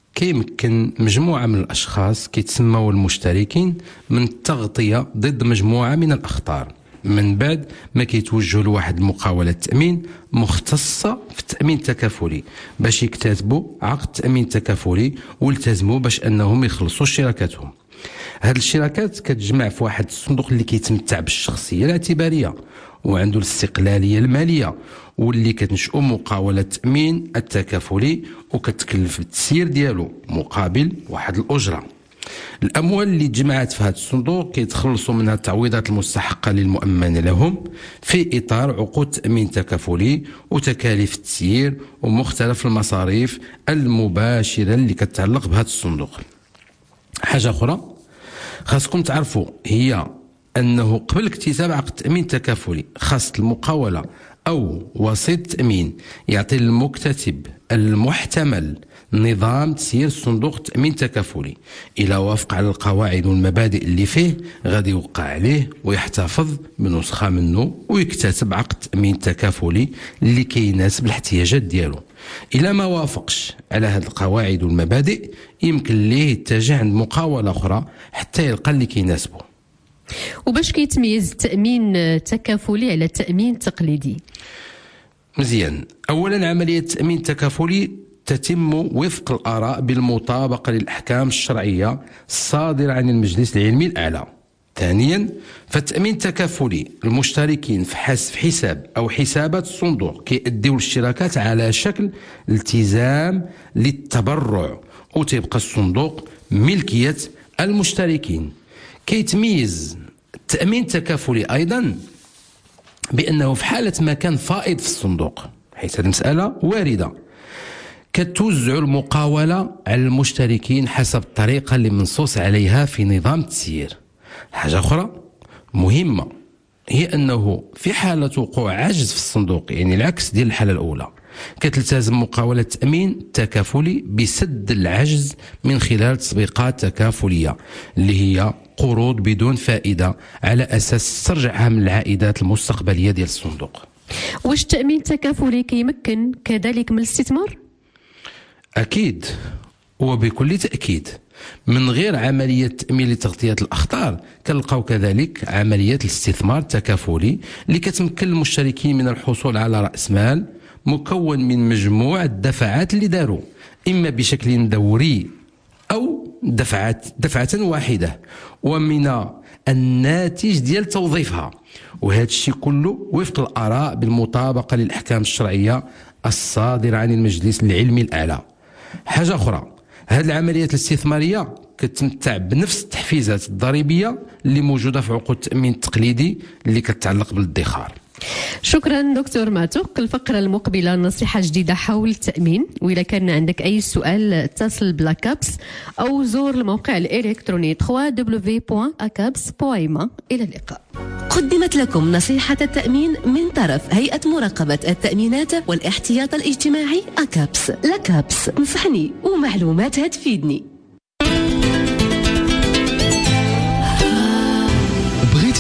كيمكن مجموعة من الأشخاص كيتسموا المشتركين من التغطية ضد مجموعة من الأخطار، من بعد ما كيتوجهوا لواحد المقاولة تأمين مختصة في التأمين التكافلي باش يكتاتبوا عقد تأمين تكافلي والتزموا باش أنهم يخلصوا شراكاتهم. هاد الشراكات كتجمع في واحد الصندوق اللي كيتمتع بالشخصية الاعتبارية وعنده الاستقلالية المالية، واللي كتنشئوا مقاولة التأمين التكافلي وكتكلف بالتسيير ديالو مقابل واحد الأجرة. الأموال اللي تجمعات في هذا الصندوق كيتخلصوا منها التعويضات المستحقة للمؤمن لهم في إطار عقود تأمين تكافلي وتكاليف التسيير ومختلف المصاريف المباشرة اللي كتتعلق بهذا الصندوق. حاجة أخرى خاصكم تعرفوا هي أنه قبل اكتساب عقد تأمين تكافلي خاص المقاولة أو وسيط تأمين يعطي المكتتب المحتمل نظام تسيير صندوق تأمين تكافلي. إلى وافق على القواعد والمبادئ اللي فيه غادي يوقع عليه ويحتفظ بنسخة منه ويكتتب عقد تأمين تكافلي اللي كيناسب الاحتياجات ديالو. إلى ما وافقش على هذه القواعد والمبادئ يمكن ليه يتجه عند مقاولة أخرى حتى يلقى اللي كيناسبه. وباش كيتميز التأمين التكافلي على التأمين التقليدي؟ مزيان، أولا عملية التأمين التكافلي تتم وفق الآراء بالمطابقة للأحكام الشرعية الصادرة عن المجلس العلمي الأعلى. ثانيا، فالتأمين التكافلي المشتركين في حساب أو حسابات الصندوق كيأديو الاشتراكات على شكل التزام للتبرع، وتبقى الصندوق ملكية المشتركين. كيتميز التأمين التكافلي أيضا بأنه في حالة ما كان فائض في الصندوق، حيث هذه المسألة واردة، كتوزع المقاولة على المشتركين حسب الطريقة اللي منصوص عليها في نظام التسيير. حاجة أخرى مهمة هي أنه في حالة وقوع عجز في الصندوق، يعني العكس ديال الحالة الأولى، كتلتزم مقاولة التأمين التكافلي بسد العجز من خلال تطبيقات تكافلية اللي هي قروض بدون فائدة على أساس تسترجعها من العائدات المستقبلية ديال الصندوق. واش التأمين التكافلي كيمكن كذلك من الاستثمار؟ أكيد وبكل تأكيد. من غير عملية تأمين لتغطية الأخطار كنلقاو كذلك عملية الاستثمار التكافلي اللي كتمكن المشتركين من الحصول على رأس مال مكون من مجموعة دفعات اللي داروا إما بشكل دوري أو دفعات دفعة واحدة ومن الناتج ديال توظيفها، وهذا الشيء كله وفق الآراء بالمطابقة للأحكام الشرعية الصادرة عن المجلس العلمي الأعلى. حاجة أخرى، هذه العمليات الاستثمارية كتمتع بنفس التحفيزات الضريبية اللي موجودة في عقود التأمين التقليدي اللي كتعلق بالادخار. شكرا دكتور معتوق. الفقرة المقبلة نصيحة جديدة حول التأمين، وإذا كان عندك أي سؤال اتصل بلاكابس أو زور الموقع الإلكتروني دبليو دبليو دبليو دوت أكابس دوت إم. إلى اللقاء. قدمت لكم نصيحة التأمين من طرف هيئة مراقبة التأمينات والاحتياط الاجتماعي أكابس. لكابس نصحني ومعلومات هتفيدني.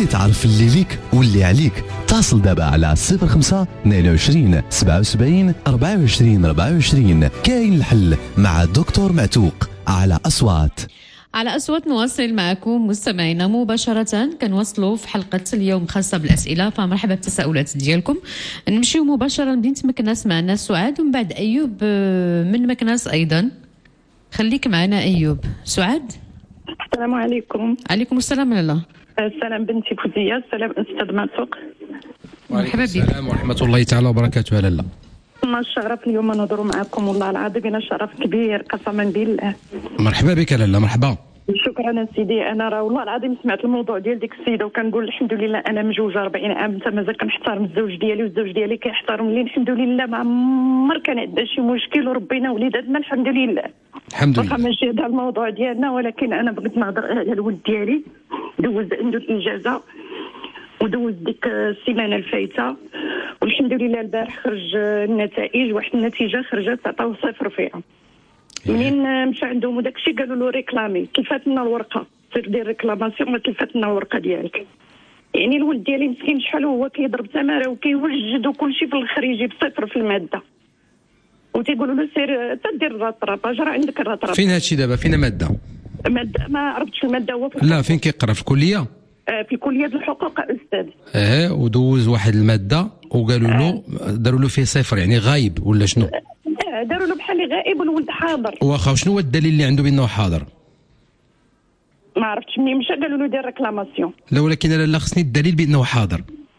بغيتي تعرف اللي ليك واللي عليك اتصل دابا على صفر خمسة اثنين وعشرين سبعة وسبعين أربعة وعشرين أربعة وعشرين. كاين الحل مع الدكتور معتوق على أصوات. على أصوات نواصل معكم مستمعينا مباشرة. كنواصلوا في حلقة اليوم خاصة بالأسئلة، فمرحبا بالتساؤلات ديالكم. نمشيو مباشرة مدينة مكناس معنا سعاد ومن بعد أيوب من مكناس أيضا. خليك معنا أيوب. سعاد. السلام عليكم. عليكم السلام لاله. السلام بنتي فوزية. السلام أستاذ معتوق. مرحبا بك. السلام ورحمة الله تعالى وبركاته. لاله ما الشرف اليوم نهضروا معكم، والله العظيم أنا شرف كبير قسما بالله. مرحبا بك لاله. مرحبا. شكرا سيدي. انا راه والله العظيم سمعت الموضوع ديال ديك السيده وكنقول الحمد لله انا مجوجه أربعين عام، انت مازال كنحترم الزوج ديالي والزوج ديالي كيحترمني الحمد لله، ما عمر كان عندنا شي مشكل وربينا وليداتنا الحمد لله. الحمد لله. واخا ماشي هذا الموضوع ديالنا، ولكن انا بغيت نهضر على الولد ديالي. دوز عنده الاجازه ودوز ديك السيمانه الفايته والحمد لله البارح خرج النتائج، واحد النتيجه خرجت عطاو صفر فيها. منين مشى عندهم وداك الشيء قالوا له ريكلامي، تلفات لنا الورقه، سير دير ريكلاماسيون ما تلفات لنا الورقه ديالك. يعني الولد ديالي مسكين شحال هو كيضرب تماره وكيوجد وكل شيء، في الاخر يجيب صفر في الماده وتيقولوا له سير تدير الرطراباج، راه عندك الرطراباج. فين هادشي دابا؟ فين ماده؟ ماده ما عرفتش الماده. هو لا فين كيقرا؟ في الكليه؟ في كليه الحقوق استاذ. اه ودوز واحد الماده وقالوا له داروا له فيه صفر، يعني غايب ولا شنو؟ داروا له بحال غائب والولد حاضر. واخا شنو هو الدليل اللي عنده بانه حاضر؟ ما عرفتش منين مشى قالوا له دير ريكلاماسيون. لا ولكن انا لا خصني الدليل بانه حاضر.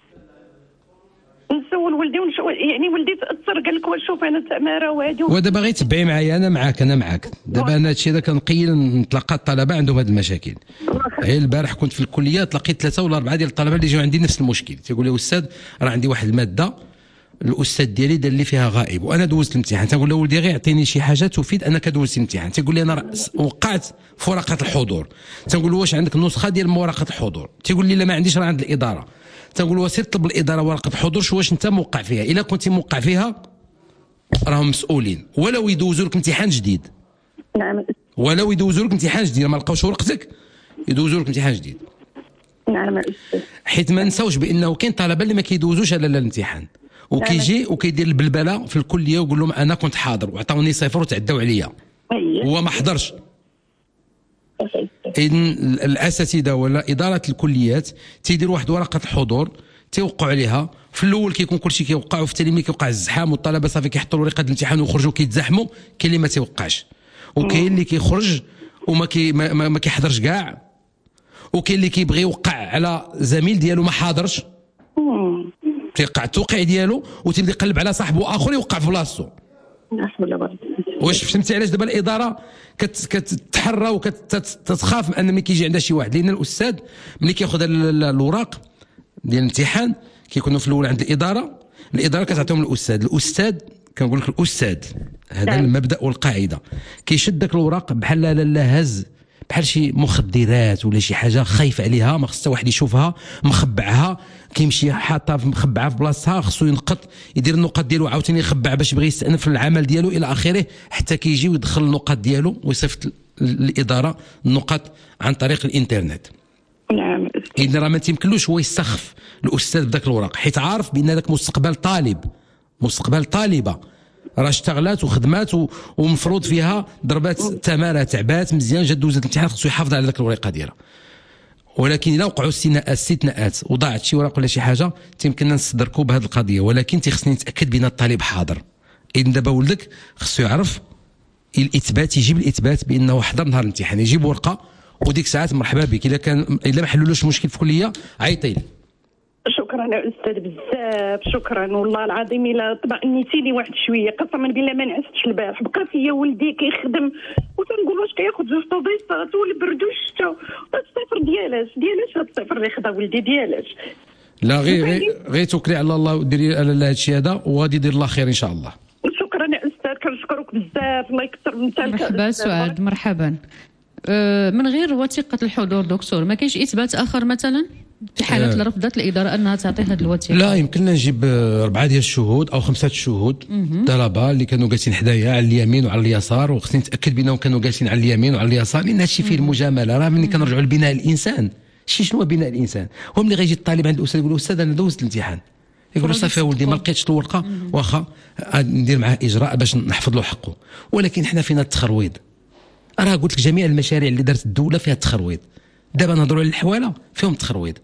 نسول ولدي ونشوف، يعني ولدي تاثر قال لك شوف انا تماره وهادي ودابا غير تبعي معايا، انا معاك انا معاك دابا. انا هادشي هذا كنقيل نتلقى الطلبه عندهم هاد المشاكل. غير البارح كنت في الكليه تلقيت ثلاثه ولا اربعه ديال الطلبه اللي جاو عندي نفس المشكل، تيقول لي استاذ راه عندي واحد الماده الاستاذ ديالي دار لي فيها غائب وانا دوزت الامتحان. تنقول له ولدي غير يعطيني شي حاجه تفيد انك دوزت الامتحان. تيقول لي انا وقعت في ورقه الحضور. تنقول له واش عندك النسخه ديال ورقه الحضور؟ تيقول لي لا ما عنديش، راه عند الاداره. تنقول له سير طلب الاداره ورقه الحضور، شو واش انت موقع فيها. الا كنتي موقع فيها راهم مسؤولين، ولو يدوزوا لك امتحان جديد. نعم. ولو يدوزوا لك امتحان جديد ما لقاوش ورقتك يدوزوا لك امتحان جديد. نعم. حيت ما نساوش بانه كاين طلبه اللي ما كيدوزوش على الامتحان وكيجي وكيدير البلبله في الكليه ويقول لهم انا كنت حاضر وعطاوني صفر وتعداو عليا هو ما حضرش. اذن الاساتذه ولا اداره الكليات تيديروا واحد ورقه الحضور تيوقعوا عليها. في الاول كيكون كلشي كيوقع، وفي الثاني ملي كيوقع الزحام والطلبه صافي كيحطوا ورقه الامتحان ويخرجوا كيتزاحموا، كاين اللي ما تيوقعش وكاين اللي كيخرج وما كي ما, ما, ما كيحضرش كاع، وكاين اللي كيبغي يوقع على زميل ديالو ما حاضرش تيقع التوقيع ديالو وتبدا يقلب على صاحبه اخر يوقع في بلاصتو. واش فهمتي علاش دابا الاداره كتتحرى وكتخاف من ان ملي كيجي عندها شي واحد؟ لان الاستاذ ملي كياخذ الوراق ديال الامتحان كيكونوا في الاول عند الاداره، الاداره كتعطيهم الاستاذ، الاستاذ كنقول لك الاستاذ هذا المبدا والقاعده كيشد داك الوراق بحال لا لا هز بحال شي مخدرات ولا شي حاجه خايف عليها ما خصها واحد يشوفها، مخبعها كيمشي حاطها مخبعها في بلاصتها، خصو ينقط يدير النقط ديالو عاوتاني يخبعها باش يبغي يستأنف في العمل ديالو الى اخره، حتى كيجي ويدخل النقط ديالو ويصيفط الاداره النقط عن طريق الانترنت. نعم. اذا راه ما تيمكنلوش هو يستخف الاستاذ بداك الوراق، حيت عارف بان هذاك مستقبل طالب مستقبل طالبه راه اشتغلات وخدمات ومفروض فيها ضربات تماره تعبات مزيان جات دوزت الامتحان، خصو يحافظ على ذاك الورقه ديالها. ولكن الا وقعوا استثناءات وضاعت شي ورق ولا شي حاجه تيمكننا نستدركوا بهذه القضيه، ولكن تيخصني نتاكد بان الطالب حاضر. اذا دابا ولدك خصو يعرف الاثبات، يجيب الاثبات بانه حضر نهار الامتحان، يجيب ورقه وديك ساعات مرحبا بك. الا كان الا ما حلولوش مشكل في الكليه عيطي لي. شكرا يا استاذ بزاف، شكرا والله العظيم. الا طمأنيتي لي واحد شويه قسما بالله ما نعستش البارح، بقى فيا ولدي كيخدم وتنقول واش كياخذ جوج طوبيسات والبرد والشتا، الصفر ديالاش ديالاش هاد الصفر اللي خدا ولدي ديالاش. لا غير غير غير توكلي على الله وديري على هذا الشيء هذا وغادي يدير الله خير ان شاء الله. شكرا يا استاذ، كنشكرك بزاف، الله يكثر من تالك. مرحبا سعاد، مرحبا. أه من غير وثيقه الحضور دكتور ما كاينش اثبات اخر مثلا في حالة أه رفضت الإدارة أنها تعطي هذه الوثيقة؟ لا يمكننا نجيب أربعة ديال الشهود أو خمسة شهود طلبة اللي كانوا جالسين حدايا على اليمين وعلى اليسار، وخصني نتأكد بأنهم كانوا جالسين على اليمين وعلى اليسار، لأن هادشي فيه المجاملة. راه ملي كنرجعوا لبناء الإنسان شي شنو بناء الانسان. هو ملي غيجي الطالب عند الاستاذ يقول له استاذ انا دوزت الامتحان، يقول له صافي ولدي ما لقيتش الورقه واخا ندير معاه اجراء باش نحفظ له حقه. ولكن حنا فينا التخرويض. راه قلت لك جميع المشاريع اللي دارت الدوله فيها التخرويض. دابا نهضروا على الحواله فيهم التخرويض،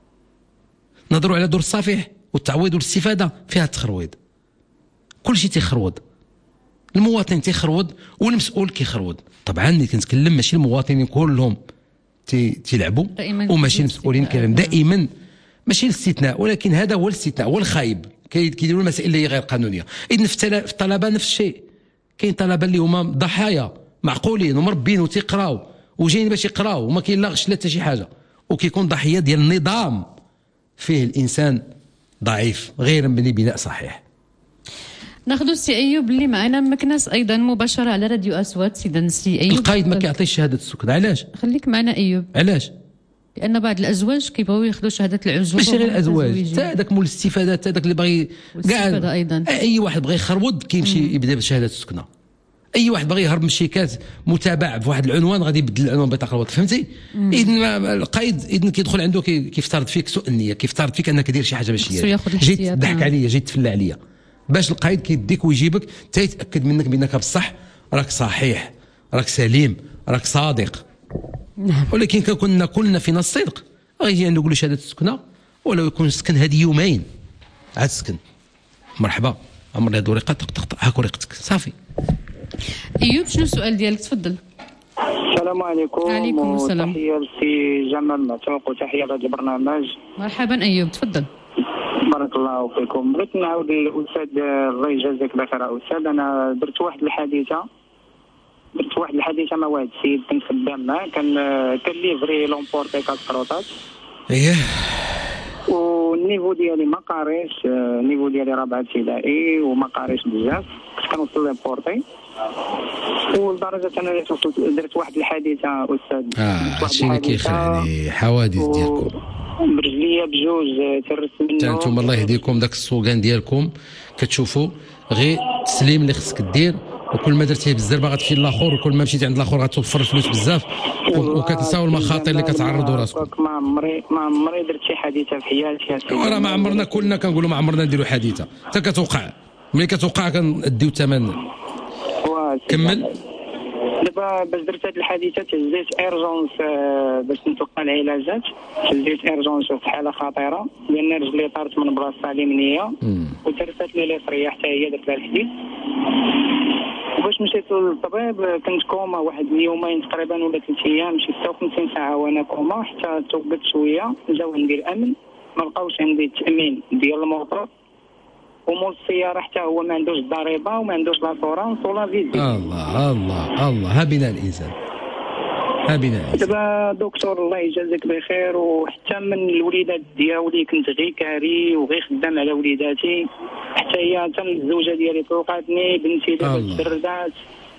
نهضروا على دور الصفيح والتعويض والاستفاده فيها التخرويض. كل شيء تيخروض، المواطن تيخروض والمسؤول كيخروض. طبعا اللي كنتكلم ماشي المواطنين كلهم تي تيلعبوا وماشي المسؤولين كلام، دائما ماشي الاستثناء، ولكن هذا هو الاستثناء، هو الخايب كيديروا المسائل اللي هي غير قانونيه. اذا في الطلبه نفس الشيء، كاين طلبه اللي هما ضحايا معقولين ومربين وتيقراو وجايين باش يقراو وما كاين لا غش لا حتى شي حاجه، وكيكون ضحيه ديال النظام فيه الانسان ضعيف غير مبني بناء صحيح. ناخذ السي ايوب اللي معنا مكناس ايضا مباشره على راديو اسود. سيدنا السي ايوب القايد ما كيعطيش شهاده السكن، علاش؟ خليك معنا ايوب. علاش؟ لان بعض الازواج كيبغيو ياخذوا شهاده العزوبه. ماشي غير الازواج، حتى هذاك مول الاستفاده، حتى هذاك اللي باغي كاع ايضا اي واحد بغى يخرود كيمشي يبدا بشهاده السكنه. اي واحد بغى يهرب من الشيكات متابع في واحد العنوان غادي يبدل العنوان بطاقه الوطن، فهمتي؟ اذا القايد اذا كيدخل عنده كيفترض فيك سوء النيه، كيفترض فيك انك دير شي حاجه ماشي جيت تضحك عليا، جيت تفلى عليا. باش القايد كيديك ويجيبك حتى يتاكد منك بانك بصح راك صحيح، راك سليم، راك صادق. نعم. ولكن كنا كلنا فينا الصدق غيجي نقولوا شهاده السكنه ولو يكون السكن هذه يومين عاد سكن مرحبا عمر هذه ورقه تقطع هاك ورقتك صافي. ايوب شنو السؤال ديالك؟ تفضل. السلام عليكم. وعليكم السلام. تحيه للسي جمال معتوق وتحيه لهذا البرنامج. مرحبا ايوب تفضل. بارك الله فيكم. بغيت نعاود للاستاذ الله يجازيك بخير استاذ. انا درت واحد الحادثه درت واحد الحادثه مع واحد السيد كنت خدام معاه، كان كان ليفري لومبورتي كاسكروطات. اييه. والنيفو ديالي ما قاريش، النيفو ديالي رابعه ابتدائي وما قاريش بزاف، كنت كنوصل لومبورتي ولدرجه انا درت واحد الحادثه استاذ. اه هادشي اللي كيخلع يعني حوادث ديالكم برجليا بجوج ترست منه. انتم الله يهديكم داك السوغان ديالكم كتشوفوا غير التسليم اللي خصك دير، وكل ما درتيه بالزربه غتمشي للاخر، وكل ما مشيتي عند الاخر غتوفر فلوس بزاف وكتنساو المخاطر اللي كتعرضوا راسكم. ما عمري ما عمري درت شي حادثه في حياتي. راه ما عمرنا كلنا كنقولوا ما عمرنا نديروا حادثه، حتى كتوقع ملي كتوقع كنديو الثمن. كمل. دابا باش درت هاد الحادثه تهزيت ايرجونس باش نتوقع العلاجات، تهزيت ايرجونس في حاله خطيره لان رجلي طارت من بلاصه اليمنيه وترست لي اليسريه حتى هي درت لها الحديد. وباش مشيت للطبيب كنت كوما واحد يومين تقريبا ولا ثلاث ايام، مشيت ستة وخمسين ساعه وانا كوما حتى توقفت شويه. جاو عندي الامن ما لقاوش عندي التامين ديال الموطور، ومول السياره حتى هو ما عندوش الضريبه وما عندوش لاسورانس ولا فيزي. الله الله الله ها بناء الانسان، ها بناء الانسان. دابا دكتور الله يجازيك بخير، وحتى من الوليدات ديالي كنت غير كاري وغير خدام على وليداتي، حتى هي حتى الزوجه ديالي طلقاتني، بنتي دابا تردات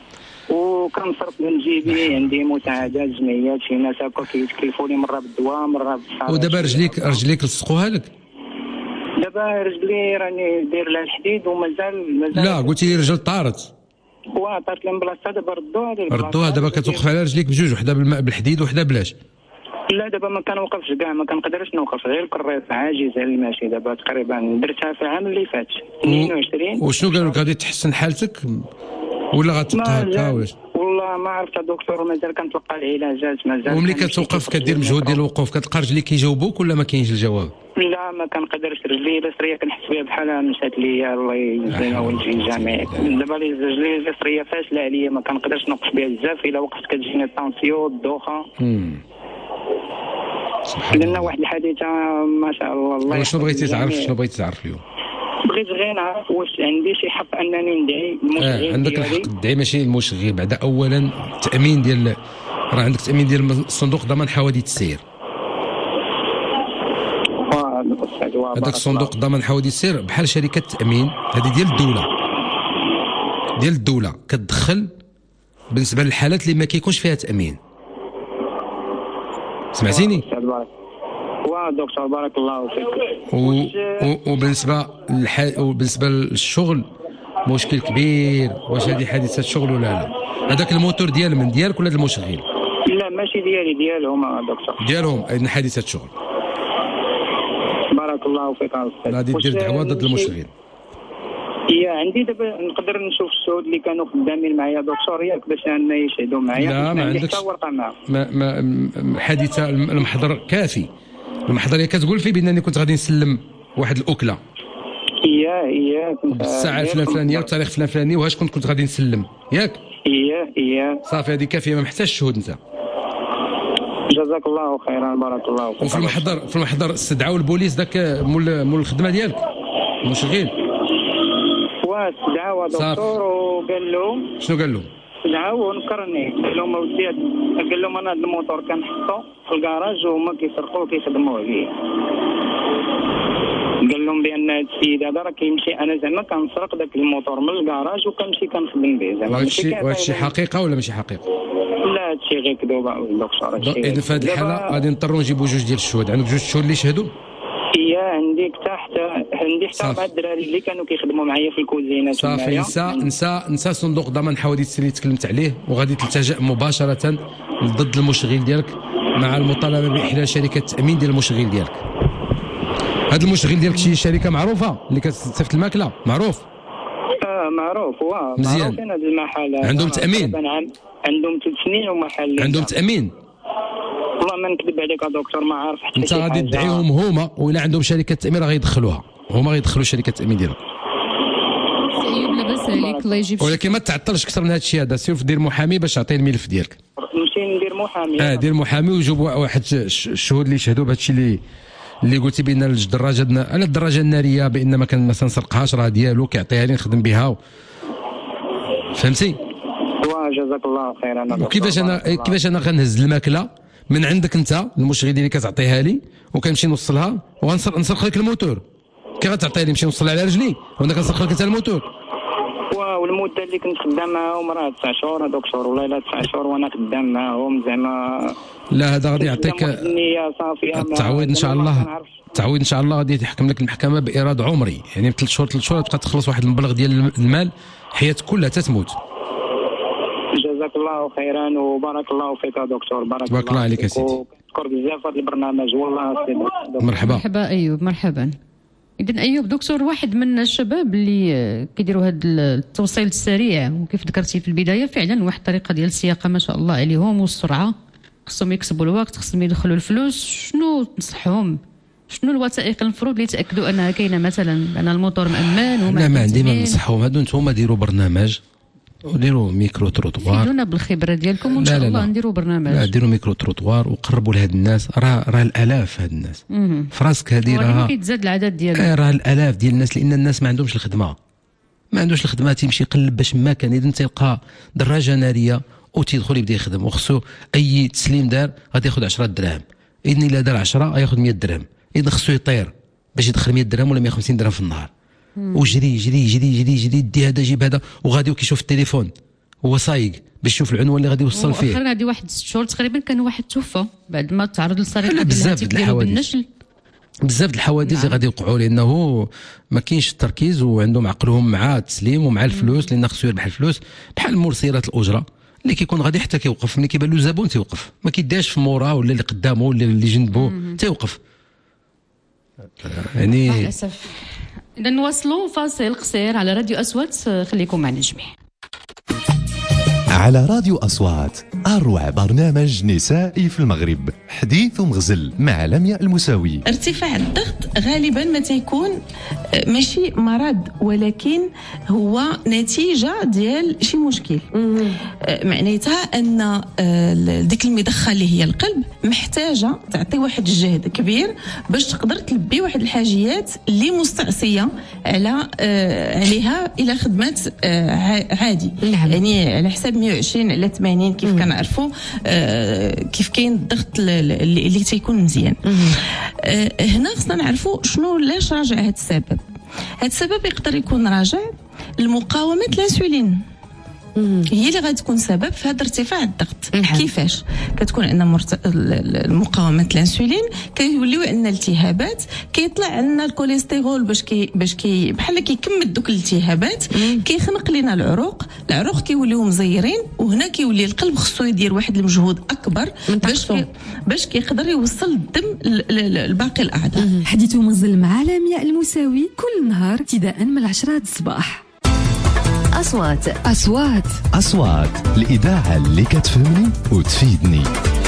وكنصرف من جيبي، عندي مساعدات جمعيات شي ناس هكا كيتكلفوا لي مره بالدواء مره بالصحه. ودابا رجليك رجليك لصقوها لك؟ دابا رجلي راني داير لها الحديد ومازال مازال. لا قلتي لي رجل طارت. واه طارت لهم بلاصه دابا ردوها لي ردوها. دابا كتوقف على رجليك بجوج، وحده بالماء بالحديد وحده بلاش. لا دابا ما كنوقفش كاع، ما كنقدرش نوقف، غير الكريط عاجز على المشي. دابا تقريبا درتها في العام اللي فات اثنين وعشرين. وشنو قالوا لك غادي تحسن حالتك ولا غتبقى هكا واش؟ والله ما عرفت دكتور، مازال كنتلقى العلاجات مازال. وملي كتوقف كدير مجهود ديال الوقوف كتلقى رجليك كيجاوبوك ولا ما كاينش الجواب؟ لا ما كنقدرش، رجلي اليسريه كنحس بها بحال مشات ليا الله يجزيها ويجزي الجميع. دابا رجلي اليسريه فاشله عليا، ما كنقدرش نوقف بها بزاف، الا وقفت كتجيني الطونسيون الدوخه. لان واحد الحادثه ما شاء الله. الله شنو بغيتي تعرف؟ شنو بغيتي تعرف اليوم؟ بغيت غير نعرف واش عندي شي حق انني ندعي المشغل. آه عندك الحق تدعي ماشي المشغل. بعدا اولا التامين ديال راه عندك تامين ديال صندوق ضمان حوادث السير. هذاك صندوق ضمان حوادث السير بحال شركه التامين، هذه ديال الدوله ديال الدوله كتدخل بالنسبه للحالات اللي ما كيكونش فيها تامين. سمعتيني؟ واه دكتور بارك الله فيك. و... وبالنسبه للح... وبالنسبه للشغل مشكل كبير. واش هذه حادثه شغل ولا لا؟ هذاك الموتور ديال من ديالك ولا المشغل؟ لا ماشي ديالي ديالهم دكتور. ديالهم اذن حادثه شغل. بارك الله فيك استاذ. غادي دير دعوه ضد المشغل. يا عندي دابا نقدر نشوف الشهود اللي كانوا خدامين معايا دكتور ياك باش ان يشهدوا معايا. لا ما عندكش ورقه معاهم. ما, ما حادثه المحضر كافي. المحضر اللي كتقول فيه بانني كنت غادي نسلم واحد الاكله. اييه اييه بالساعه الفلان الفلانيه والتاريخ الفلان الفلاني وها شكون كنت غادي نسلم ياك. اييه اييه صافي هذه كافيه ما محتاجش الشهود انت. جزاك الله خيرا بارك الله فيك. وفي المحضر في المحضر استدعوا البوليس ذاك مول مول الخدمه ديالك المشغل. واستدعوا دكتور وقال لهم شنو قال لهم؟ استدعوا ونكرني قال لهم اودي قال لهم انا هذا الموتور كنحطو في الكراج وهما كيسرقوا وكيخدموا عليه. قال لهم بان هذا السيد هذا راه كيمشي انا زعما كنسرق ذاك الموتور من الكراج وكنمشي كنخدم به زعما. وهذا الشيء وهذا الشيء حقيقه ولا ماشي حقيقه؟ لا هذا الشيء غير كذوبه دكتور. اذا في هذه الحاله غادي نضطروا نجيبوا جوج ديال الشهود. عندك جوج شهود اللي شهدوا؟ اييه عندي حتى عندي حتى اربعه الدراري اللي كانوا كيخدموا معايا في الكوزينه. صافي نسى نسى نسى صندوق ضمان حوادث اللي تكلمت عليه وغادي تلتجأ مباشره ضد المشغل ديالك مع المطالبه باحلال شركه التامين ديال المشغل ديالك. هذا المشغل ديالك شي شركه معروفه اللي كتصيفط الماكله معروف؟ اه معروف واه معروفين هذه المحلات. عندهم تامين؟ عندهم ثلاث سنين ومحل. عندهم تامين؟ والله ما نكذب عليك يا دكتور ما عارف حتى انت غادي تدعيهم هما وإلا عندهم شركه تامين راه غيدخلوها هما غيدخلوا شركه التامين ديالهم. ايوب لاباس عليك الله يجيب. ولكن ما تعطلش اكثر من هذا الشيء هذا. سير دير محامي باش تعطيه الملف ديالك. نمشي ندير محامي. اه دير محامي وجوب واحد الشهود اللي يشهدوا بهذا الشيء اللي اللي قلتي بان الدراجه على الدراجه الناريه بان ما كان مثلا سرقهاش راه ديالو كيعطيها لي نخدم بها و... فهمتي؟ جزاك الله خيرا. وكيفاش انا كيفاش انا غنهز الماكله من عندك انت المشغل اللي كتعطيها لي وكنمشي نوصلها وغنسرق نسرق لك الموتور. كي غتعطيها لي نمشي نوصلها على رجلي وانا كنسرق لك انت الموتور. والمده اللي كنت خدام معاهم راه تسع شهور دكتور والله لا تسع شهور وانا خدام معاهم زعما. لا هذا غادي يعطيك التعويض ان شاء الله. التعويض ان شاء الله غادي تحكم لك المحكمه بايراد عمري يعني ثلاث شهور ثلاث شهور تبقى تخلص واحد المبلغ ديال المال حياتك كلها تتموت. جزاك الله خيرا وبارك الله فيك يا دكتور. بارك, بارك الله عليك يا سيدي. شكرا بزاف هذا البرنامج والله سيدي. مرحبا مرحبا ايوب مرحبا. اذا ايوب دكتور واحد من الشباب اللي كيديروا هذا التوصيل السريع وكيف ذكرتي في البدايه فعلا واحد الطريقه ديال السياقه ما شاء الله عليهم والسرعه خصهم يكسبوا الوقت خصهم يدخلوا الفلوس. شنو تنصحهم؟ شنو الوثائق المفروض اللي يتاكدوا انها كاينه مثلا ان الموتور مأمان وما؟ لا ما عندي ما ننصحهم. هادو نتوما ديروا برنامج وديروا ميكرو تروطوار. فيدونا بالخبره ديالكم وان شاء الله نديروا برنامج. لا ديروا ميكرو تروطوار وقربوا لهاد الناس. راه راه الالاف هاد الناس في راسك هذه راه كيتزاد العدد ديالهم. آه راه الالاف ديال الناس لان الناس ما عندهمش الخدمه ما عندوش الخدمه تيمشي يقلب باش ما كان. اذا تلقى دراجه ناريه وتيدخل يبدا يخدم وخصو اي تسليم دار غادي ياخذ عشرة دراهم. اذا الا دار عشرة غياخذ مية درهم. اذا خصو يطير باش يدخل مية درهم ولا مية وخمسين درهم في النهار. وجري جري جري جري جري دي هذا جيب هذا وغادي وكيشوف التليفون هو صايق باش يشوف العنوان اللي غادي يوصل فيه. واخر هذه واحد ست شهور تقريبا كان واحد توفى بعد ما تعرض لسرقه بزاف د الحوادث. بزاف د الحوادث اللي غادي يوقعوا لانه ما كاينش التركيز وعندهم عقلهم مع التسليم ومع الفلوس لان خصو يربح الفلوس. بحال مرسلات الاجره اللي كيكون غادي حتى كيوقف ملي كيبان له الزبون تيوقف ما كيداش في موراه ولا اللي قدامه ولا اللي جنبه تيوقف يعني. للاسف. اذا نواصلوا فاصل قصير على راديو أصوات. خليكم معنا جميع. على راديو أصوات أروع برنامج نسائي في المغرب حديث ومغزل مع لمياء المساوي. ارتفاع الضغط غالبا ما تيكون ماشي مرض ولكن هو نتيجة ديال شي مشكل. معناتها أن ديك المضخة اللي هي القلب محتاجة تعطي واحد الجهد كبير باش تقدر تلبي واحد الحاجيات اللي مستعصية على عليها إلى خدمات عادي. نعم. يعني على حساب مية وعشرين على ثمانين كيف كنعرفوا آه كيف كاين الضغط اللي, اللي تيكون مزيان. آه هنا خصنا نعرفوا شنو علاش راجع هذا السبب. هذا السبب يقدر يكون راجع لمقاومه الانسولين. هي اللي غتكون سبب في هذا ارتفاع الضغط. كيفاش كتكون عندنا مرت... المقاومه الانسولين كيوليو عندنا التهابات، كيطلع عندنا الكوليسترول باش كي باش كي بحال كيكمل دوك الالتهابات، كيخنق لنا العروق، العروق كيوليو مزيرين، وهنا كيولي القلب خصو يدير واحد المجهود اكبر باش كي... باش كيقدر يوصل الدم لباقي الاعضاء. حديث منزل مع لمياء المساوي كل نهار ابتداء من العشرة الصباح. أصوات أصوات أصوات الإذاعة اللي كتفهمني وتفيدني.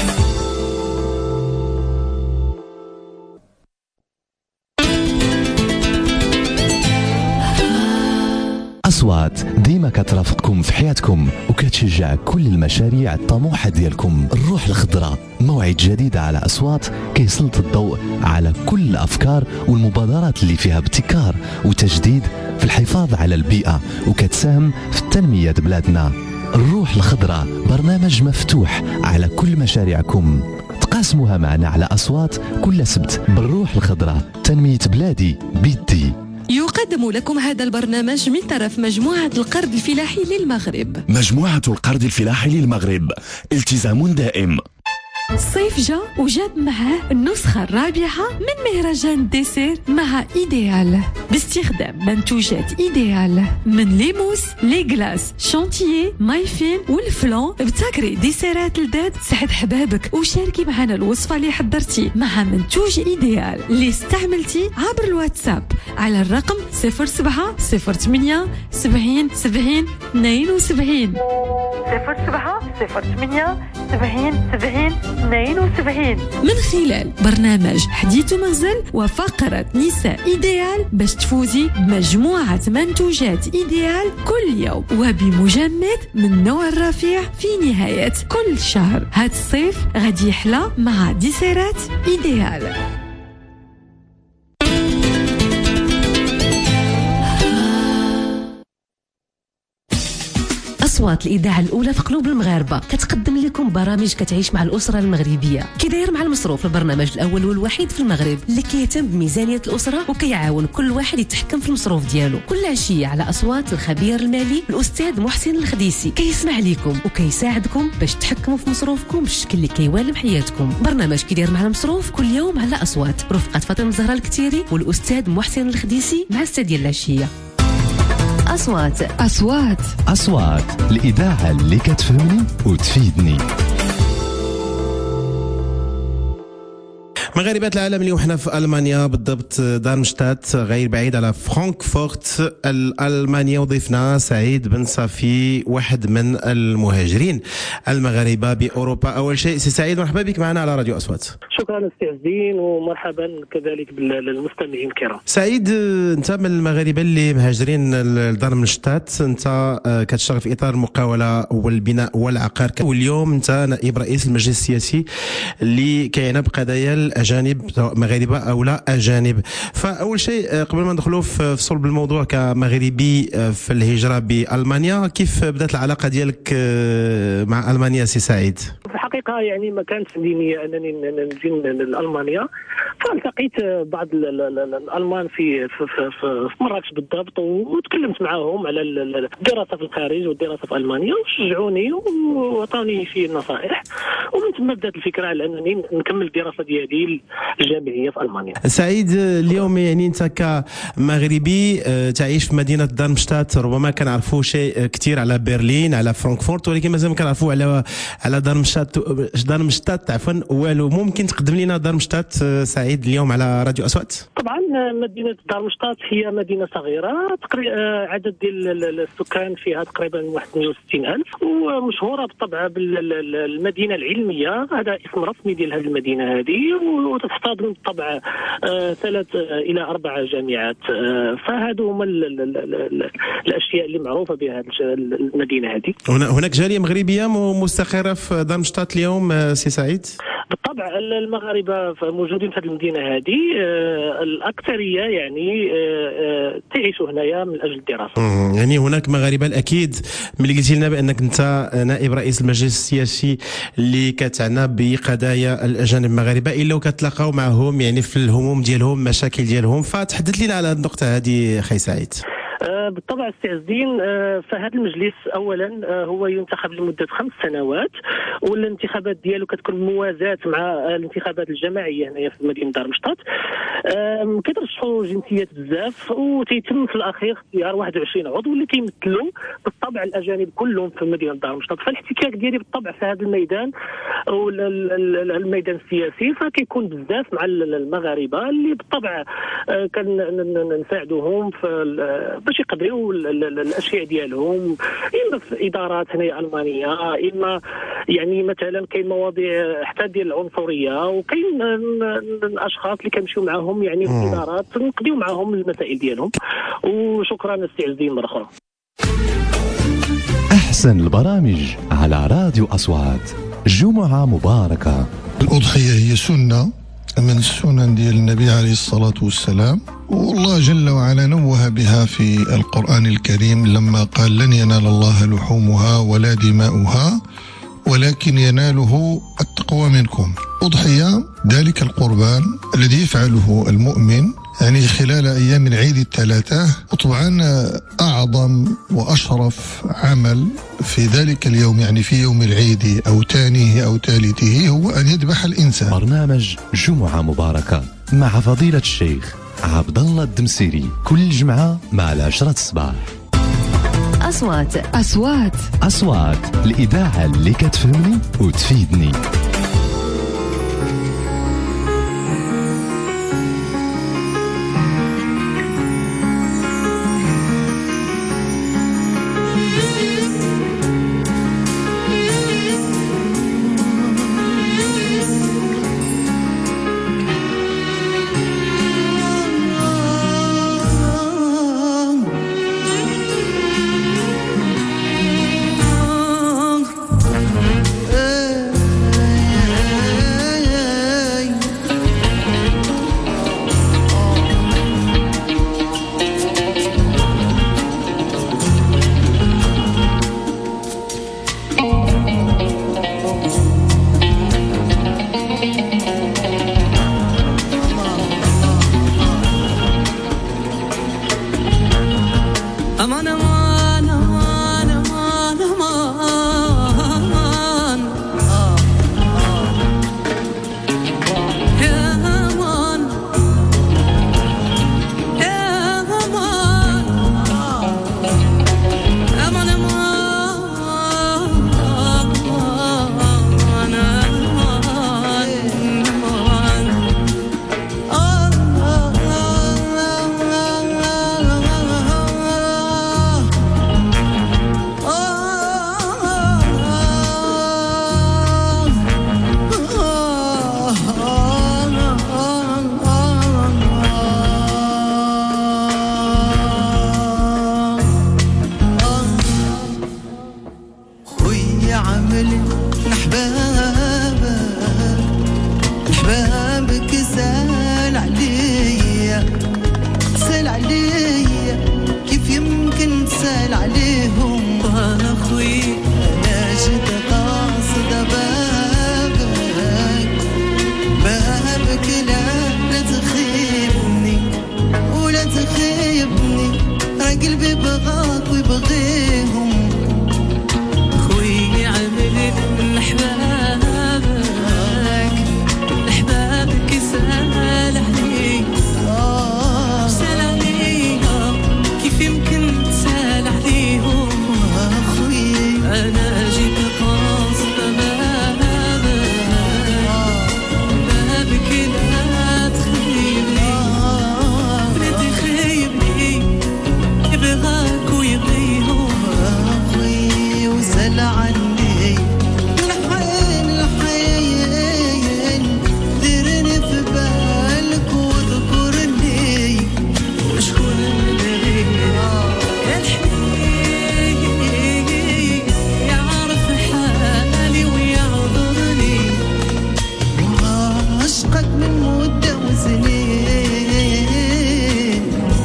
أصوات ديما كترافقكم في حياتكم وكتشجع كل المشاريع الطموحة ديالكم. الروح الخضراء موعد جديد على أصوات كيسلط الضوء على كل الأفكار والمبادرات اللي فيها ابتكار وتجديد في الحفاظ على البيئة وكتساهم في التنمية بلادنا. الروح الخضراء برنامج مفتوح على كل مشاريعكم، تقاسموها معنا على أصوات كل سبت. بالروح الخضراء تنمية بلادي بيدي. يقدم لكم هذا البرنامج من طرف مجموعة القرض الفلاحي للمغرب. مجموعة القرض الفلاحي للمغرب، التزام دائم. الصيف جا وجاب معاه النسخة الرابعة من مهرجان ديسير مع إيديال باستخدام منتوجات إيديال من ليموس لي غلاس شانتيي مايفين والفلون. ابتكري ديسيرات لذات سعد حبابك وشاركي معنا الوصفة اللي حضرتي مع منتوج إيديال اللي استعملتي عبر الواتساب على الرقم صفر سبعة صفر ثمانية سبعين سبعين اثنين وسبعين صفر سبعة صفر ثمانية سبعين سبعين اثنين وسبعين من خلال برنامج حديث منزل وفقرة نساء إيديال باش تفوزي بمجموعة منتوجات إيديال كل يوم وبمجمد من نوع الرفيع في نهاية كل شهر. هاد الصيف غادي يحلى مع ديسيرات إيديال. أصوات الإذاعة الأولى في قلوب المغاربة كتقدم لكم برامج كتعيش مع الأسرة المغربية. كي داير مع المصروف، البرنامج الأول والوحيد في المغرب اللي كيهتم بميزانية الأسرة وكيعاون كل واحد يتحكم في المصروف ديالو. كل عشية على أصوات الخبير المالي الأستاذ محسن الخديسي كيسمع ليكم وكيساعدكم باش تحكموا في مصروفكم بالشكل اللي كيوالم حياتكم. برنامج كي داير مع المصروف كل يوم على أصوات، رفقة فاطمة الزهراء الكتيري والأستاذ محسن الخديسي مع ستة ديال العشية. أصوات أصوات أصوات الإذاعة اللي كتفهمني وتفيدني. مغاربة العالم اليوم حنا في ألمانيا، بالضبط دارمشتات غير بعيد على فرانكفورت الألمانيا، وضيفنا سعيد بن صافي واحد من المهاجرين المغاربة بأوروبا. أول شيء سي سعيد، مرحبا بك معنا على راديو أصوات. شكرا أستاذ زين، ومرحبا كذلك بالمستمعين الكرام. سعيد، أنت من المغاربة اللي مهاجرين لدارمشتات، أنت كتشتغل في إطار المقاولة والبناء والعقار، واليوم أنت نائب رئيس المجلس السياسي اللي كيعنى بقضايا الأجانب سواء مغاربة أو لا أجانب. فأول شيء قبل ما ندخلوا في صلب الموضوع كمغربي في الهجرة بألمانيا، كيف بدأت العلاقة ديالك مع ألمانيا سي سعيد؟ في الحقيقة يعني ما كانت عندي نية أنني نجي لألمانيا، فالتقيت بعض الألمان في في في, في مراكش بالضبط، وتكلمت معهم على الدراسة في الخارج والدراسة في ألمانيا، وشجعوني وعطوني في النصائح، ومن ثم بدأت الفكرة على أنني نكمل الدراسة ديالي الجامعية في ألمانيا. سعيد، اليوم يعني أنت كمغربي تعيش في مدينة دارمشتات، ربما كنعرفوا شيء كثير على برلين على فرانكفورت، ولكن مازال ما كنعرفوا على على دارمشتات دارمشتات عفوا والو. ممكن تقدم لنا دارمشتات سعيد اليوم على راديو أصوات؟ طبعا مدينة دارمشتات هي مدينة صغيرة، تقريبا عدد ديال السكان فيها تقريبا واحد اثنين وستين ألف، ومشهورة بالطبع بالمدينة العلمية، هذا اسم رسمي ديال هذه المدينة هذه، وتحتضن بالطبع ثلاث إلى أربع جامعات. فهذو هما الأشياء اللي معروفة بها المدينة هذه. هناك جالية مغربية مستقرة في دارمشتات اليوم سي سعيد؟ بالطبع المغاربة موجودين في هذه المدينة هذه، الأكثرية يعني تعيش هنايا من أجل الدراسة. يعني هناك مغاربة الأكيد. ملي قلتي لنا بأنك أنت نائب رئيس المجلس السياسي اللي كتعنى بقضايا الأجانب المغاربة، إلا وكتلاقاو معهم يعني في الهموم ديالهم مشاكل ديالهم، فتحدث لنا على هذه النقطة هذه خي سعيد. آه بالطبع السي عز الدين، آه فهذا المجلس اولا آه هو ينتخب لمده خمس سنوات، والانتخابات ديالو كتكون موازاه مع آه الانتخابات الجماعيه هنايا في مدينه دارمشطات. آه كيترشحوا جنسيات بزاف، وتيتم في الاخير اختيار واحد وعشرين عضو اللي كيمثلوا بالطبع الاجانب كلهم في مدينه دارمشطات. فالاحتكاك ديالي بالطبع في هذا الميدان او الميدان السياسي فكيكون بزاف مع المغاربه اللي بالطبع آه كنساعدوهم في باش يقضيو الاشياء ديالهم، اما في ادارات هنا المانيه، اما يعني مثلا كاين مواضيع حتى ديال العنصريه، وكاين الاشخاص اللي كنمشيو معاهم يعني في الادارات نقضيو معاهم المسائل ديالهم. وشكرا السي عز الدين مره اخرى. احسن البرامج على راديو اصوات. جمعه مباركه. الاضحيه هي سنه من السنن ديال النبي عليه الصلاة والسلام، والله جل وعلا نوه بها في القرآن الكريم لما قال لن ينال الله لحومها ولا دماؤها ولكن يناله التقوى منكم. أضحية ذلك القربان الذي يفعله المؤمن يعني خلال أيام العيد الثلاثة، وطبعا أعظم وأشرف عمل في ذلك اليوم يعني في يوم العيد أو ثانيه أو ثالثه هو أن يذبح الإنسان. برنامج جمعة مباركة مع فضيلة الشيخ عبد الله الدمسيري كل جمعة مع العشرة الصباح. أصوات أصوات أصوات الإذاعة اللي كتفهمني وتفيدني.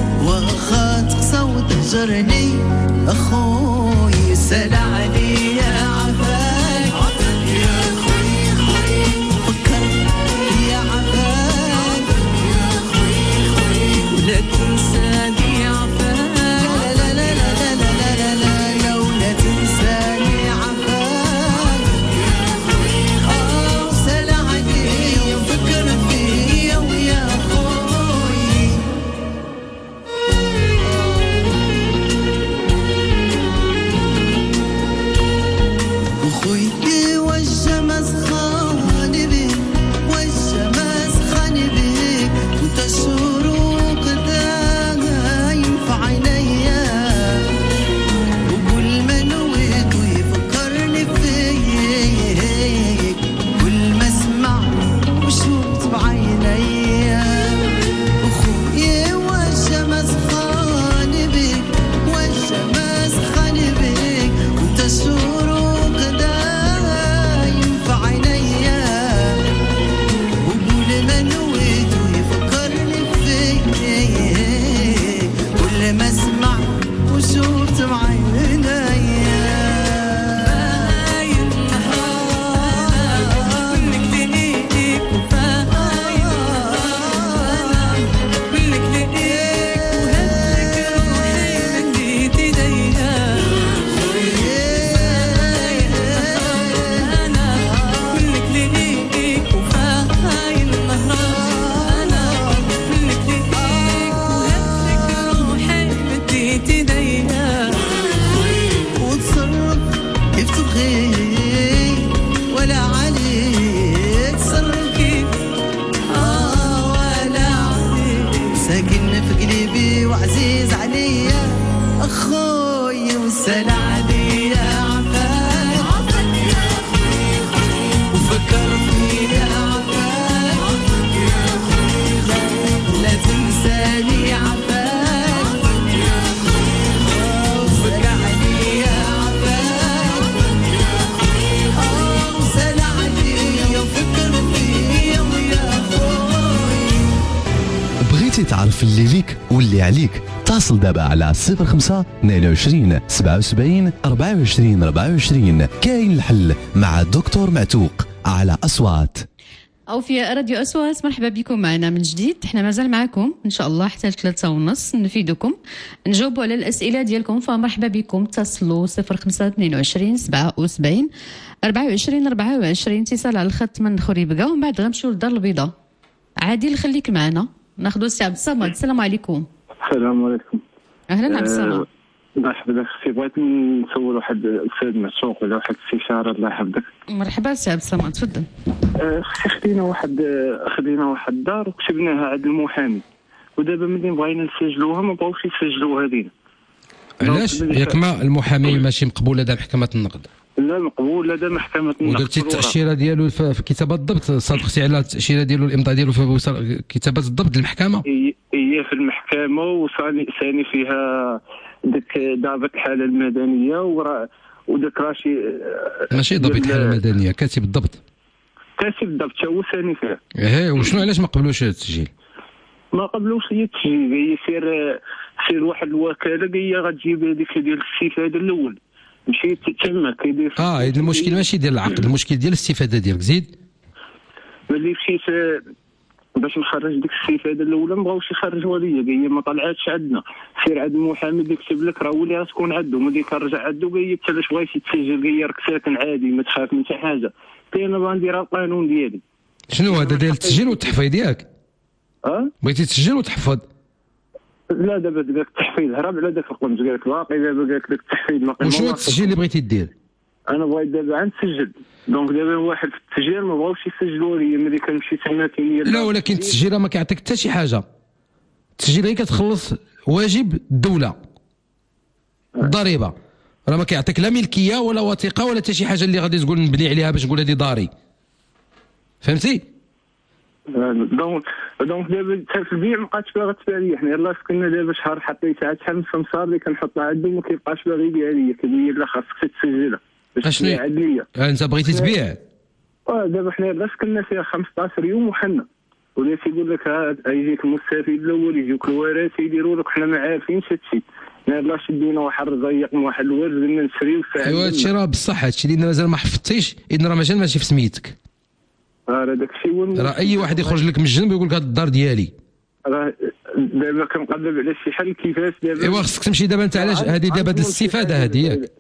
زرني أخوي سل عليا خويا والشمس خاني بيك والشمس خاني بيك وانت الشروق دايم في عينيا وكل ما نويت ويفكرني فيك كل ما اسمع وشوفت بعينيا خويا والشمس خاني بيك والشمس خاني بيك وانت الشروق دايم في عينيا وكل ما نويت ويفكرني فيك كل ما اسمع وشوفت بعينيا وتصرف كيف تبغي ولا عليك تصرف كيف آه ولا عليك ساكن في قلبي وعزيز عليا أخوي وسال عليا عفاك عفاك يا أخوي وفكر فيا عفاك عفاك يا أخوي لا تنساني عفاك عفاك يا أخوي وفكر عليا عفاك وسال عليا وفكر فيا ويا أخوي. بغيتي تعرف اللي ليك واللي عليك اتصل دابا على صفر خمسة اثنين وعشرين سبعة وسبعين أربعة وعشرين أربعة وعشرين. كاين الحل مع دكتور معتوق على أصوات. أو في راديو أصوات. مرحبا بكم معنا من جديد. احنا مازال معكم إن شاء الله حتى ثلاثة ونص نفيدكم نجاوبوا على الأسئلة ديالكم. فمرحبا بكم اتصلوا صفر خمسة اثنين وعشرين سبعة وسبعين أربعة وعشرين أربعة وعشرين. اتصال على الخط من خوري بقى ومن بعد غنمشيو للدار البيضاء. عادل خليك معنا. ناخذوا السي عبد الصمد. السلام عليكم. السلام عليكم. أهلا عبد الصمد. الله يحفظك اختي، بغيت نسول واحد الاستاذ معشوق ولا واحد الاستشاره. الله يحفظك. مرحبا سي عبد الصمد تفضل. اختي خدينا واحد خدينا واحد الدار وكتبناها عند المحامي ودابا ملي بغينا نسجلوها ما بغاوش يسجلوها لينا. علاش؟ ياك ما المحامي ماشي مقبول لدى محكمة النقد؟ لا مقبول لدى محكمة النقد. ودرتي التأشيرة ديالو في كتابة الضبط؟ صادقتي على التأشيرة ديالو الإمضاء ديالو في كتابة الضبط المحكمة؟ هي في المحكمة وصاني ثاني فيها ديك ضابط الحالة المدنية ورا وداك راشي ماشي ضابط الحالة المدنية، كاتب الضبط. كاتب الضبط هو ثاني فيها. ايه وشنو علاش ما قبلوش التسجيل؟ ما قبلوش هي التسجيل، هي سير سير واحد الوكالة هي غتجيب هذيك ديال الاستفادة الأول. مشيت تما كيدير اه المشكل ماشي ديال العقد، المشكل ديال الاستفادة ديالك. زيد ملي مشيت باش نخرج ديك الاستفاده الاولى ما بغاوش يخرجوها ليا، هي ما طلعاتش عندنا. سير عند المحامي اللي كتب لك راه ولي غتكون عنده، ملي كنرجع عنده قال لي حتى باش بغيتي تسجل قال لي راك ساكن عادي ما تخاف من حتى حاجه. حتى انا بغا ندير القانون ديالي. شنو هذا ديال التسجيل والتحفيظ ياك؟ اه بغيتي تسجل وتحفظ؟ لا دابا داك التحفيظ هرب على داك القمص، قال لك باقي دابا قال لك التحفيظ باقي. وشنو التسجيل اللي بغيتي دير؟ انا بغيت دابا نسجل، دونك دابا واحد في التسجيل ما بغاوش يسجلوا لي ملي كنمشي تما كاين. لا ولكن التسجيل ما كيعطيك حتى شي حاجه، التسجيل غير كتخلص واجب الدوله الضريبه، راه ما كيعطيك لا ملكيه ولا وثيقه ولا حتى شي حاجه اللي غادي تقول نبني عليها باش نقول هذه داري. فهمتي؟ دونك دونك دابا حتى في البيع ما بقاتش باغا تبيع لي. حنا يلاه سكننا دابا شهر حطيت عاد شحال من السمسار اللي كنحطها عنده ما كيبقاش باغي يبيع لي، كيقول لي لا خاصك تسجلها باش تبيع عاد ليا. انت بغيتي تبيع؟ اه دابا حنا يلاه سكننا فيها خمسطاش يوم وحنا ولا تيقول لك ها يجيك المستفيد الاول يجيوك الورثه يديروا لك، حنا ما عارفينش هادشي. يلاه شدينا واحد الرزيق من واحد الورد بدنا نشريو ساعه. ايوا هادشي راه بصح، هادشي اللي مازال ما حفظتيش اذن راه مازال ماشي في سميتك. راه داك الشيء هو راه اي واحد يخرج لك من الجنب يقول لك هاد الدار ديالي. راه دابا كنقلب على شي حل كيفاش دابا. ايوا خصك تمشي دابا انت علاش هذه دابا د الاستفاده هذه ياك؟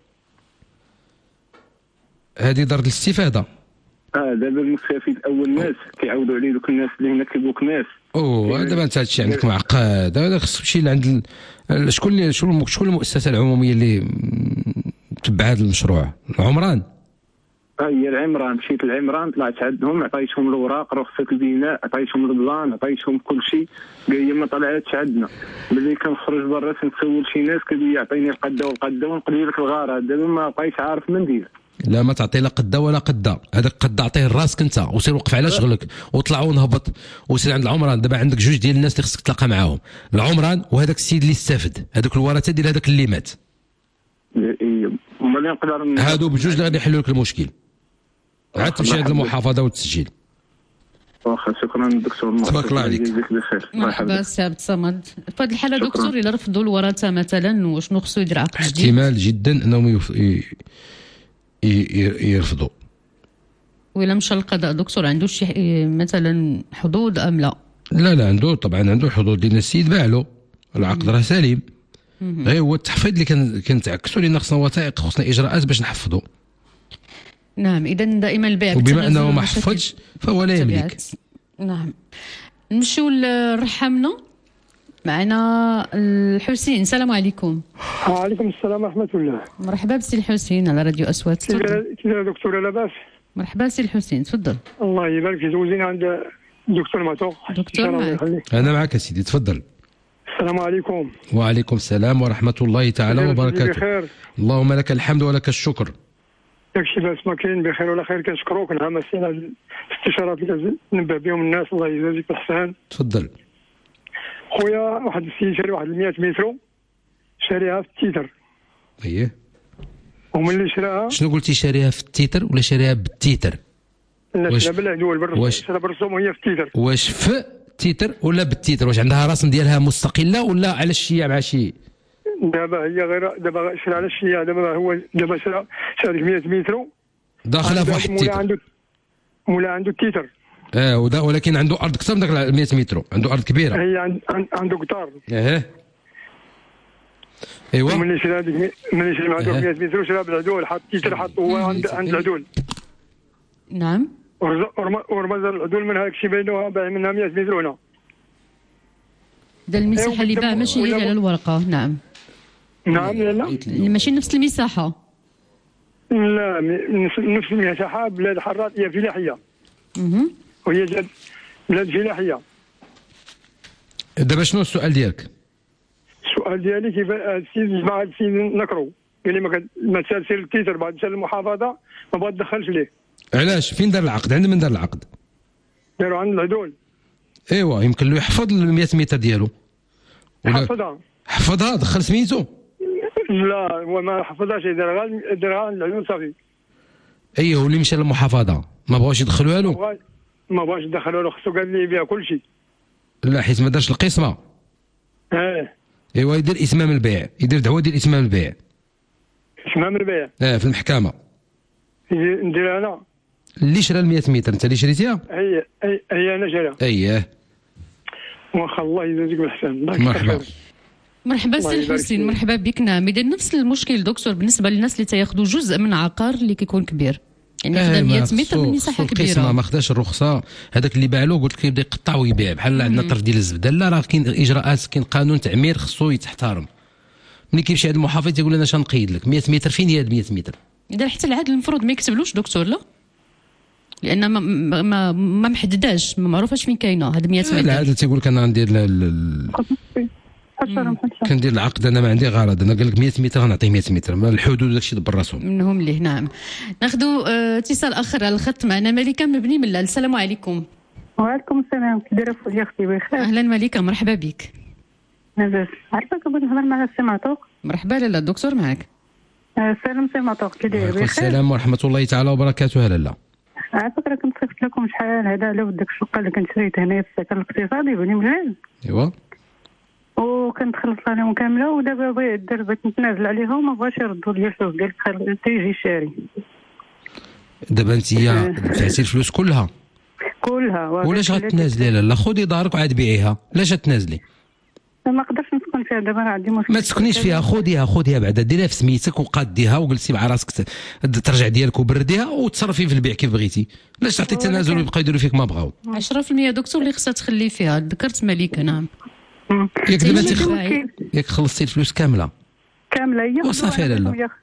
هذه دار الاستفاده. اه دابا المستفيد الاول ناس كيعاودوا عليه دوك الناس اللي هنا كيبوك ناس. اوه دابا انت هادشي عندك معقد، دابا خصك تمشي لعند شكون اللي شكون شكون المؤسسه العموميه اللي تبع هذا المشروع؟ العمران. هي العمران، مشيت العمران طلعت عندهم عطيتهم الاوراق رخصه البناء، عطيتهم البلان، عطيتهم كل شيء، قال لي ما طلعتش عندنا. ملي كنخرج برا كنسول شي ناس كيقول لي يعطيني القده والقده ونقضي لك الغاره، دابا ما بقيتش عارف من ندير. لا ما تعطي لا قده ولا قده، هذاك قده عطيه لراسك انت وسير وقف على شغلك وطلع ونهبط وسير عند العمران. دابا عندك جوج ديال الناس اللي خصك تلاقى معاهم، العمران وهذاك السيد اللي استفد، هذوك الورثه ديال هذاك اللي مات. اييه هما اللي نقدر هادو بجوج اللي غادي يحلوا لك المشكل. عاد تمشي عند المحافظه وتسجل. واخا شكرا دكتور، تبارك الله عليك. يجزيك بخير. مرحبا سي عبد الصمد. في هذه الحاله دكتور الا رفضوا الورثه مثلا وشنو خصو يدير عقد جديد؟ احتمال جدا انهم يف... ي... ي... يرفضوا. وإلا مشى القضاء دكتور عنده شي مثلا حدود ام لا؟ لا لا عنده طبعا، عنده حدود لان السيد باع له العقد راه سليم. غير هو التحفيظ اللي كان كنتعكسوا لان خصنا وثائق، خصنا اجراءات باش نحفظوا. نعم اذا دائما البيع وبما انه ما حفظش فهو لا يملك. نعم. نمشيو لرحمنا، معنا الحسين. السلام عليكم. وعليكم السلام ورحمه الله. مرحبا بسي الحسين على راديو اصوات. كيف دكتور لاباس؟ مرحبا سي الحسين تفضل. الله يبارك فيك، دوزينا عند الدكتور معتوق. دكتور معك. انا معك يا سيدي تفضل. السلام عليكم. وعليكم السلام ورحمه الله تعالى وبركاته. بخير. اللهم لك الحمد ولك الشكر. داكشي باش ما كاين بخير ولا خير، كنشكروك نعم على الاستشارات اللي كننبه بهم الناس، الله يجازيك بالحسن. تفضل. خويا واحد السيد شاري واحد مية متر، شاريها في التيتر. اييه. وملي شراها شنو قلتي، شاريها في التيتر ولا شاريها بالتيتر؟ لا شاريها بالعدول بالرسوم، شاريها بالرسوم وهي في التيتر. واش في التيتر ولا بالتيتر؟ واش عندها رسم ديالها مستقله ولا على الشيع مع شي؟ دابا هي غير دابا شرا على الشيع، دابا هو دابا شرا شاري مية متر داخلها في واحد التيتر. عنده مولا عنده التيتر. اه ودا ولكن عنده ارض اكثر من داك مية متر، عنده ارض كبيره. هي عند عنده قطار. اه ايوا. ملي شرا هذيك ملي شرا عنده مية متر شرا بالعدول، حط التيتر حط هو عند عند العدول. نعم. ورمز العدول من هاك الشيء بينه باع منها مية متر هنا. دا المساحه اللي باع ماشي هي على الورقه. نعم. نعم لا لا ماشي نفس المساحه. لا نفس المساحه، بلاد حرات هي فلاحيه. اها. وهي جد بلاد فلاحيه. دابا شنو السؤال ديالك؟ السؤال ديالي كيف السيد مع السيد نكرو قال لي ما ما تسير التيتر بعد تسال المحافظه ما بغا تدخلش ليه. علاش؟ فين دار العقد؟ عند من دار العقد؟ داروا عند العدول. ايوا يمكن له يحفظ ال مية متر ديالو. حفظها. حفظها دخل سميتو؟ لا هو ما حفظهاش، دارها دارها عند العدول صافي. اي هو اللي مشى للمحافظه ما بغاوش يدخلوها له؟ ما بغاش يدخلوها له، خصو قال لي يبيع كل شيء. لا حيت ما دارش القسمه. اه ايوا يدير اتمام البيع، يدير دعوه ديال اتمام البيع. اتمام البيع؟ اه في المحكمه. نديرها انا؟ اللي شرا ال مية متر انت اللي شريتيها؟ هي هي, هي انا شريتها. اييه. واخا الله يجازيك بالحسن. مرحبا. مرحبا سي الحسين، مرحبا بك. نعم اذا نفس المشكل دكتور بالنسبه للناس اللي تياخذوا جزء من عقار اللي كيكون كبير، يعني خدا مية متر من مساحه كبيره. القسمه ما خداش الرخصه، هذاك اللي باع له قلت لك يبدا يقطع ويبيع بحال عندنا طرف ديال الزبده. لا راه كاين اجراءات، كاين قانون تعمير خصو يتحترم. ملي كيمشي عند المحافظ تيقول لنا اش نقيد لك مية متر، فين هي مية متر؟ اذا حتى العدل المفروض ما يكتبلوش دكتور لا؟ لان ما ما ما محدداش، ما معروفاش فين كاينه هاد مية متر. العدل تيقول لك انا غندير كندير العقد، انا ما عندي غرض، انا قال لك مية متر غنعطيه مية متر، ما الحدود داكشي دبر راسهم منهم ليه. نعم ناخذوا اتصال اخر على الخط. معنا ملكه من بني ملال. السلام عليكم. وعليكم السلام. كي دايره خويا اختي بخير؟ اهلا ملكه مرحبا بك. لاباس. عارفه كنبغي نهضر مع السي معطوق. مرحبا لاله الدكتور معك. سلام سي معطوق كي داير بخير؟ السلام ورحمه الله تعالى وبركاته. لاله عارفه راه كنت صيفط لكم شحال هذا على ود داك الشقه اللي كنت شريت هنا في السكن الاقتصادي بني ملال. ايوا. وكنت خلصت عليهم كامله، ودابا بغيت الدرب بغيت نتنازل عليهم ما بغاش يردوا لي الفلوس ديال الخير تيجي الشاري. دابا انت دفعتي الفلوس كلها كلها ولاش غتنازلي؟ لا لا خذي دارك وعاد بيعيها. لاش غتنازلي؟ ما نقدرش نسكن فيها دابا، راه عندي مشكل. ما تسكنيش فيها، خذيها خذيها بعدا ديريها في سميتك وقاديها وجلسي مع راسك ترجع ديالك وبرديها وتصرفي في البيع كيف بغيتي. لاش تعطي تنازل ويبقاو يديروا فيك ما بغاو؟ عشرة في المية دكتور اللي خصها تخلي فيها. ذكرت مليكه. نعم ياك دابا انت ياك خلصتي الفلوس كامله كامله هي وصافي. لا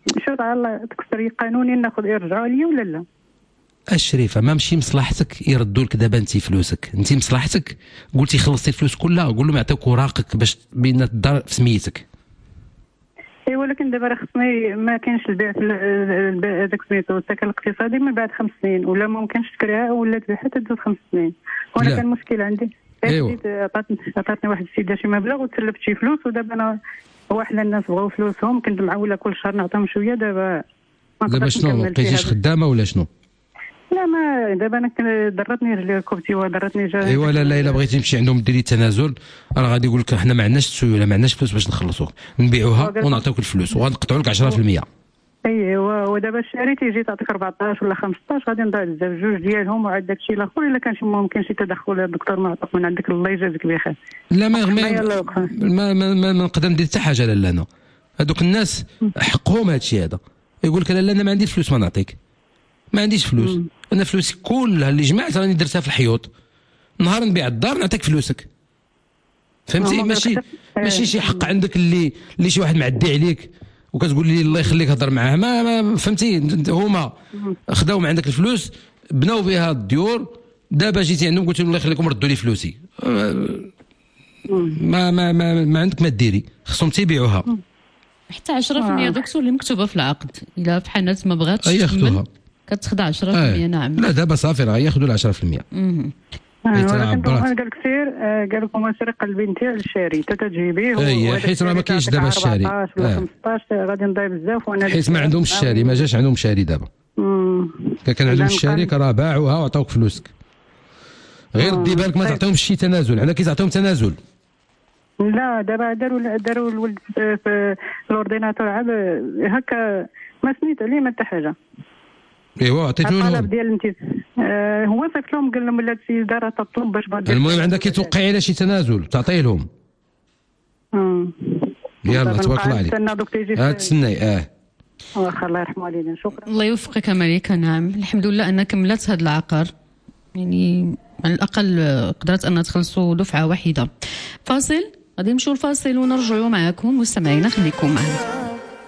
شوف على الطريق قانوني ناخذ يرجعوا لي ولا لا؟ الشريفه ما مشي مصلحتك يردوا لك دابا انت فلوسك، انت مصلحتك قلتي خلصتي الفلوس كلها، قول لهم يعطيوك اوراقك باش بين الدار في سميتك. اي ولكن دابا راه خصني ما كاينش البيع في هذاك سميتو السكن الاقتصادي من بعد خمس سنين، ولا ما ممكنش تكريها ولا تبيع حتى تزيد خمس سنين، وانا كان مشكل عندي. ايوا عطاتني عطاتني واحد السيده شي مبلغ وتسلفت شي فلوس، ودابا انا واحد الناس بغاو فلوسهم كنت معوله كل شهر نعطيهم شويه. دابا دابا شنو ما بقيتيش خدامه ولا شنو؟ لا ما دابا انا ضرتني رجلي ركبتي وضرتني جا. ايوا لا لا الا بغيتي تمشي عندهم ديري تنازل راه غادي يقول لك حنا ما عندناش السيوله، ما عندناش فلوس باش نخلصوك، نبيعوها ونعطيوك الفلوس وغنقطعوا لك عشرة في المية. ايوا ودابا الشاري تيجي تعطيك أربعطاش ولا خمسطاش، غادي نضيع بزاف جوج ديالهم وعاد داكشي الاخر. الا كان شي ممكن شي تدخل الدكتور معطوك من عندك الله يجازيك بخير. لا ما ما ما, ما, ما نقدر ندير حتى حاجه لالا. انا هذوك الناس حقهم هذا الشيء هذا، يقول لك لالا انا ما عنديش فلوس ما نعطيك، ما عنديش فلوس. مم. انا فلوسي كلها اللي جمعت راني درتها في الحيوط، نهار نبيع الدار نعطيك فلوسك. فهمتي؟ ماشي ماشي شي حق عندك اللي اللي شي واحد معدي عليك وكتقول لي الله يخليك هضر معاه. ما, ما فهمتي؟ هما خداو من عندك الفلوس بناو بها الديور، دابا جيتي عندهم قلت لهم الله يخليكم ردوا لي فلوسي. ما ما ما, ما عندك ما ديري، خصهم تيبيعوها. حتى عشرة في المية دكتور اللي مكتوبه في العقد، الا في حانات ما بغاتش ياخذوها كتخدع عشرة في المية. نعم لا دابا صافي راه ياخذوا ال عشرة في المية. ولكن قال لك سير قال لكم سير قلبي نتاع الشاري حتى تجيبيه. اي حيت راه ما كاينش دابا الشاري ولا خمسطاش غادي نضيع بزاف. وانا حيت ما عندهمش الشاري، ما جاش عندهم شاري دابا. كان كان عندهم الشاري راه باعوها وعطاوك فلوسك. غير دي بالك ما تعطيهمش شي تنازل، على كي تعطيهم تنازل. لا دابا داروا داروا الولد في الاورديناتور عاد هكا ما سميت عليه ما حتى حاجه. ايوا عطيتو لهم الطلب ديال الامتياز. آه هو صيفط لهم قال لهم لا السيده راه تطلب باش بغات. المهم عندك توقعي على شي تنازل تعطيه لهم. اه يلا تبارك الله عليك. نستنى دوك تيجي. اه تسناي اه واخا الله يرحم والدينا. شكرا. الله يوفقك مليكه. نعم الحمد لله انك كملت هذا العقار، يعني على الاقل قدرت ان تخلصوا دفعه واحده. فاصل، غادي نمشيو الفاصل ونرجعوا معكم مستمعينا، خليكم معنا.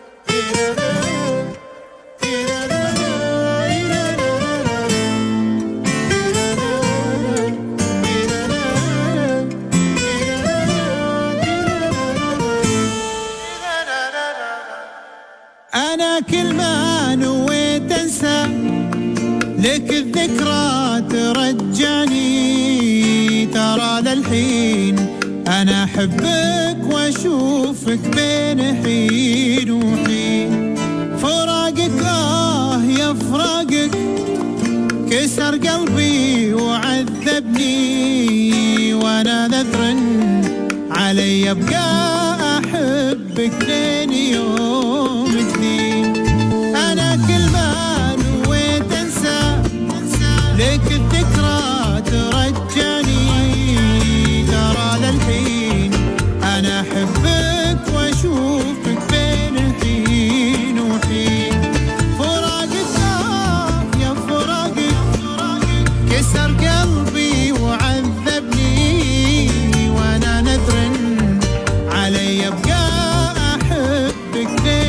أنا كل ما نويت أنسى لك الذكرى ترجعني، ترى للحين أنا أحبك وأشوفك بين حين وحين. فراقك آه يا فراقك كسر قلبي وعذبني، وأنا نذر علي أبقى أحبك لين يوم الدين. أنا كل ما نويت أنسى لك الذكرى ترجعني، ترى للحين أنا أحبك وأشوفك بين حين وحين. فراقك آه يا فراقك كسر قلبي وعذبني، وأنا ندر علي أبقى أحبك.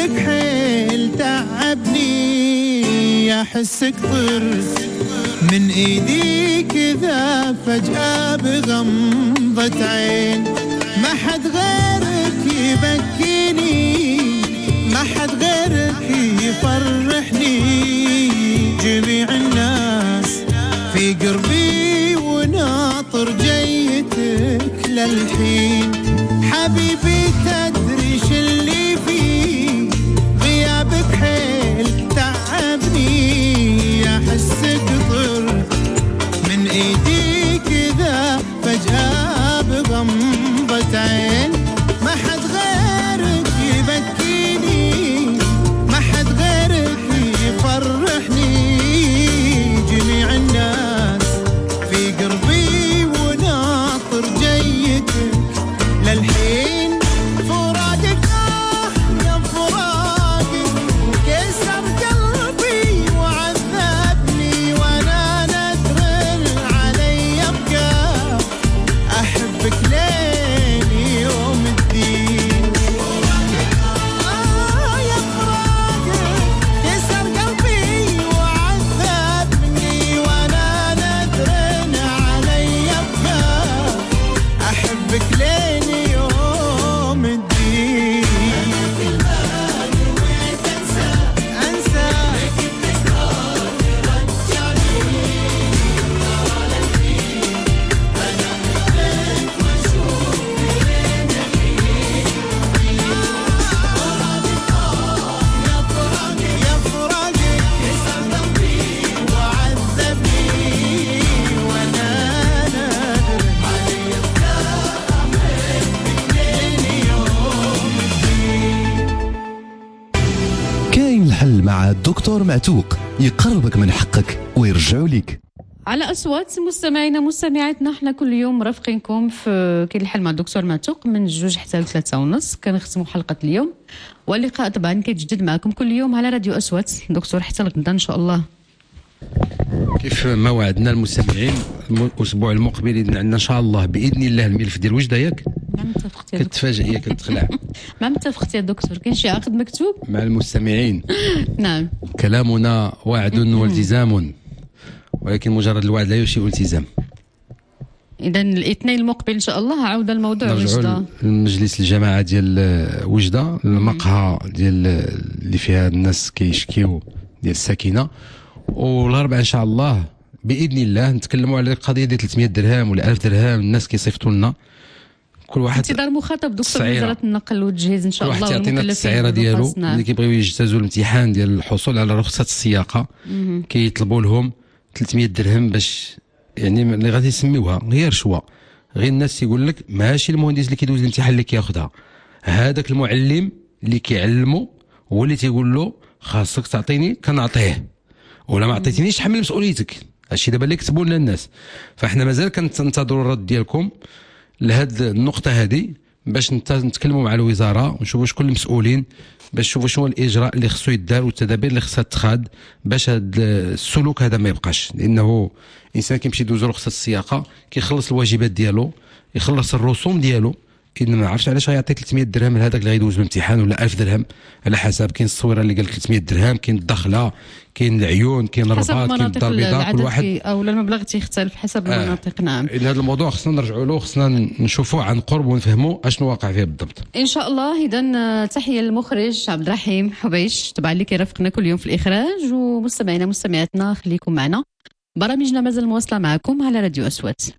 غيابك حيل تعبني احسك طرت من ايدي كذا فجأة بغمضة عين ما حد غيرك يبكيني ما حد غيرك يفرحني جميع الناس في قربي وناطر جيتك للحين حبيبي تدري شلي فيه غيابك حيل تعبني احسك طرت من ايدي كذا فجأة بغمضة عين ما حد غيرك يبكيني ما حد غيرك يفرحني جميع الناس في قربي وناطر جيتك للحين فراقك آه يا فراقك كسر قلبي وعذبني وانا ندر علي ابقى احبك لين يوم الدين آه يا فراقك كسر قلبي وعذبني وانا ندر علي ابقى احبك لين يوم الدين انا في البال وين انسى انسى لكن تكرار رجعني على الفين انا احبك واشوف بين الحين يا فراقي يا فراقي كسر قلبي وعذبني وانا نادر علي ابقى احبك لين يوم الدين كاين الحل مع الدكتور معتوق يقربك من حقك ويرجعوا لك. على اصوات مستمعينا مستمعاتنا احنا كل يوم مرافقينكم في كاين الحل مع الدكتور معتوق من جوج حتى لثلاثة ونص كنختموا حلقه اليوم واللقاء طبعا كيتجدد معكم كل يوم على راديو اصوات. دكتور حتى غدا ان شاء الله. كيف ما وعدنا المستمعين الاسبوع المقبل عندنا ان شاء الله باذن الله الملف ديال وجده ياك ما متفقت يا دكتور كتفاجئ هي كتخلع ما متفقت يا دكتور كاين شي عقد مكتوب مع المستمعين. نعم كلامنا وعد والتزام ولكن مجرد الوعد لا يشيء التزام. اذا الاثنين المقبل ان شاء الله عوده الموضوع وجده نرجعوا للمجلس الجماعه ديال وجده المقهى ديال اللي فيها الناس كيشكيو ديال الساكنه والاربعاء ان شاء الله باذن الله نتكلموا على القضيه ديال ثلاثمية درهم ولا ألف درهم الناس كيصيفطوا لنا كل واحد انتظار مخاطب دكتور وزاره النقل والتجهيز ان شاء الله كل واحد يعطينا التسعيره ديالو اللي كيبغيو يجتازوا الامتحان ديال الحصول على رخصه السياقه كيطلبوا لهم ثلاثمية درهم باش يعني اللي غادي يسميوها غير رشوه غير الناس يقول لك ماشي المهندس اللي كيدوز الامتحان اللي كياخذها هذاك المعلم اللي كيعلمه هو اللي تيقول له خاصك تعطيني كنعطيه ولا ما عطيتينيش تحمل مسؤوليتك. هادشي دابا اللي كتبوا لنا الناس فاحنا مازال كنتظروا الرد ديالكم لهاد النقطه هذه باش نتكلموا مع الوزاره ونشوفوا شكون المسؤولين باش نشوفوا شنو الاجراء اللي خصو يدار والتدابير اللي خصها تتخذ باش هاد السلوك هذا ما يبقاش. لانه الانسان كيمشي يدوز رخصه السياقه كيخلص الواجبات ديالو يخلص الرسوم ديالو إن ما عرفتش علاش غيعطي ثلاثمية درهم لهذاك اللي غيدوز الامتحان ولا ألف درهم على حسب كاين التصويره اللي قال ثلاثمية درهم كاين الدخله كاين العيون كاين الرباط كاين الدار البيضاء كل واحد او المبلغ تيختلف حسب المناطق. آه. نعم هذا الموضوع خصنا نرجعوا له خصنا نشوفوه عن قرب ونفهموا اشنو واقع فيه بالضبط ان شاء الله. اذا تحيه للمخرج عبد الرحيم حبيش طبعا اللي كيرافقنا كل يوم في الاخراج ومستمعينا مستمعاتنا خليكم معنا برامجنا مازال مواصله معكم على راديو أصوات.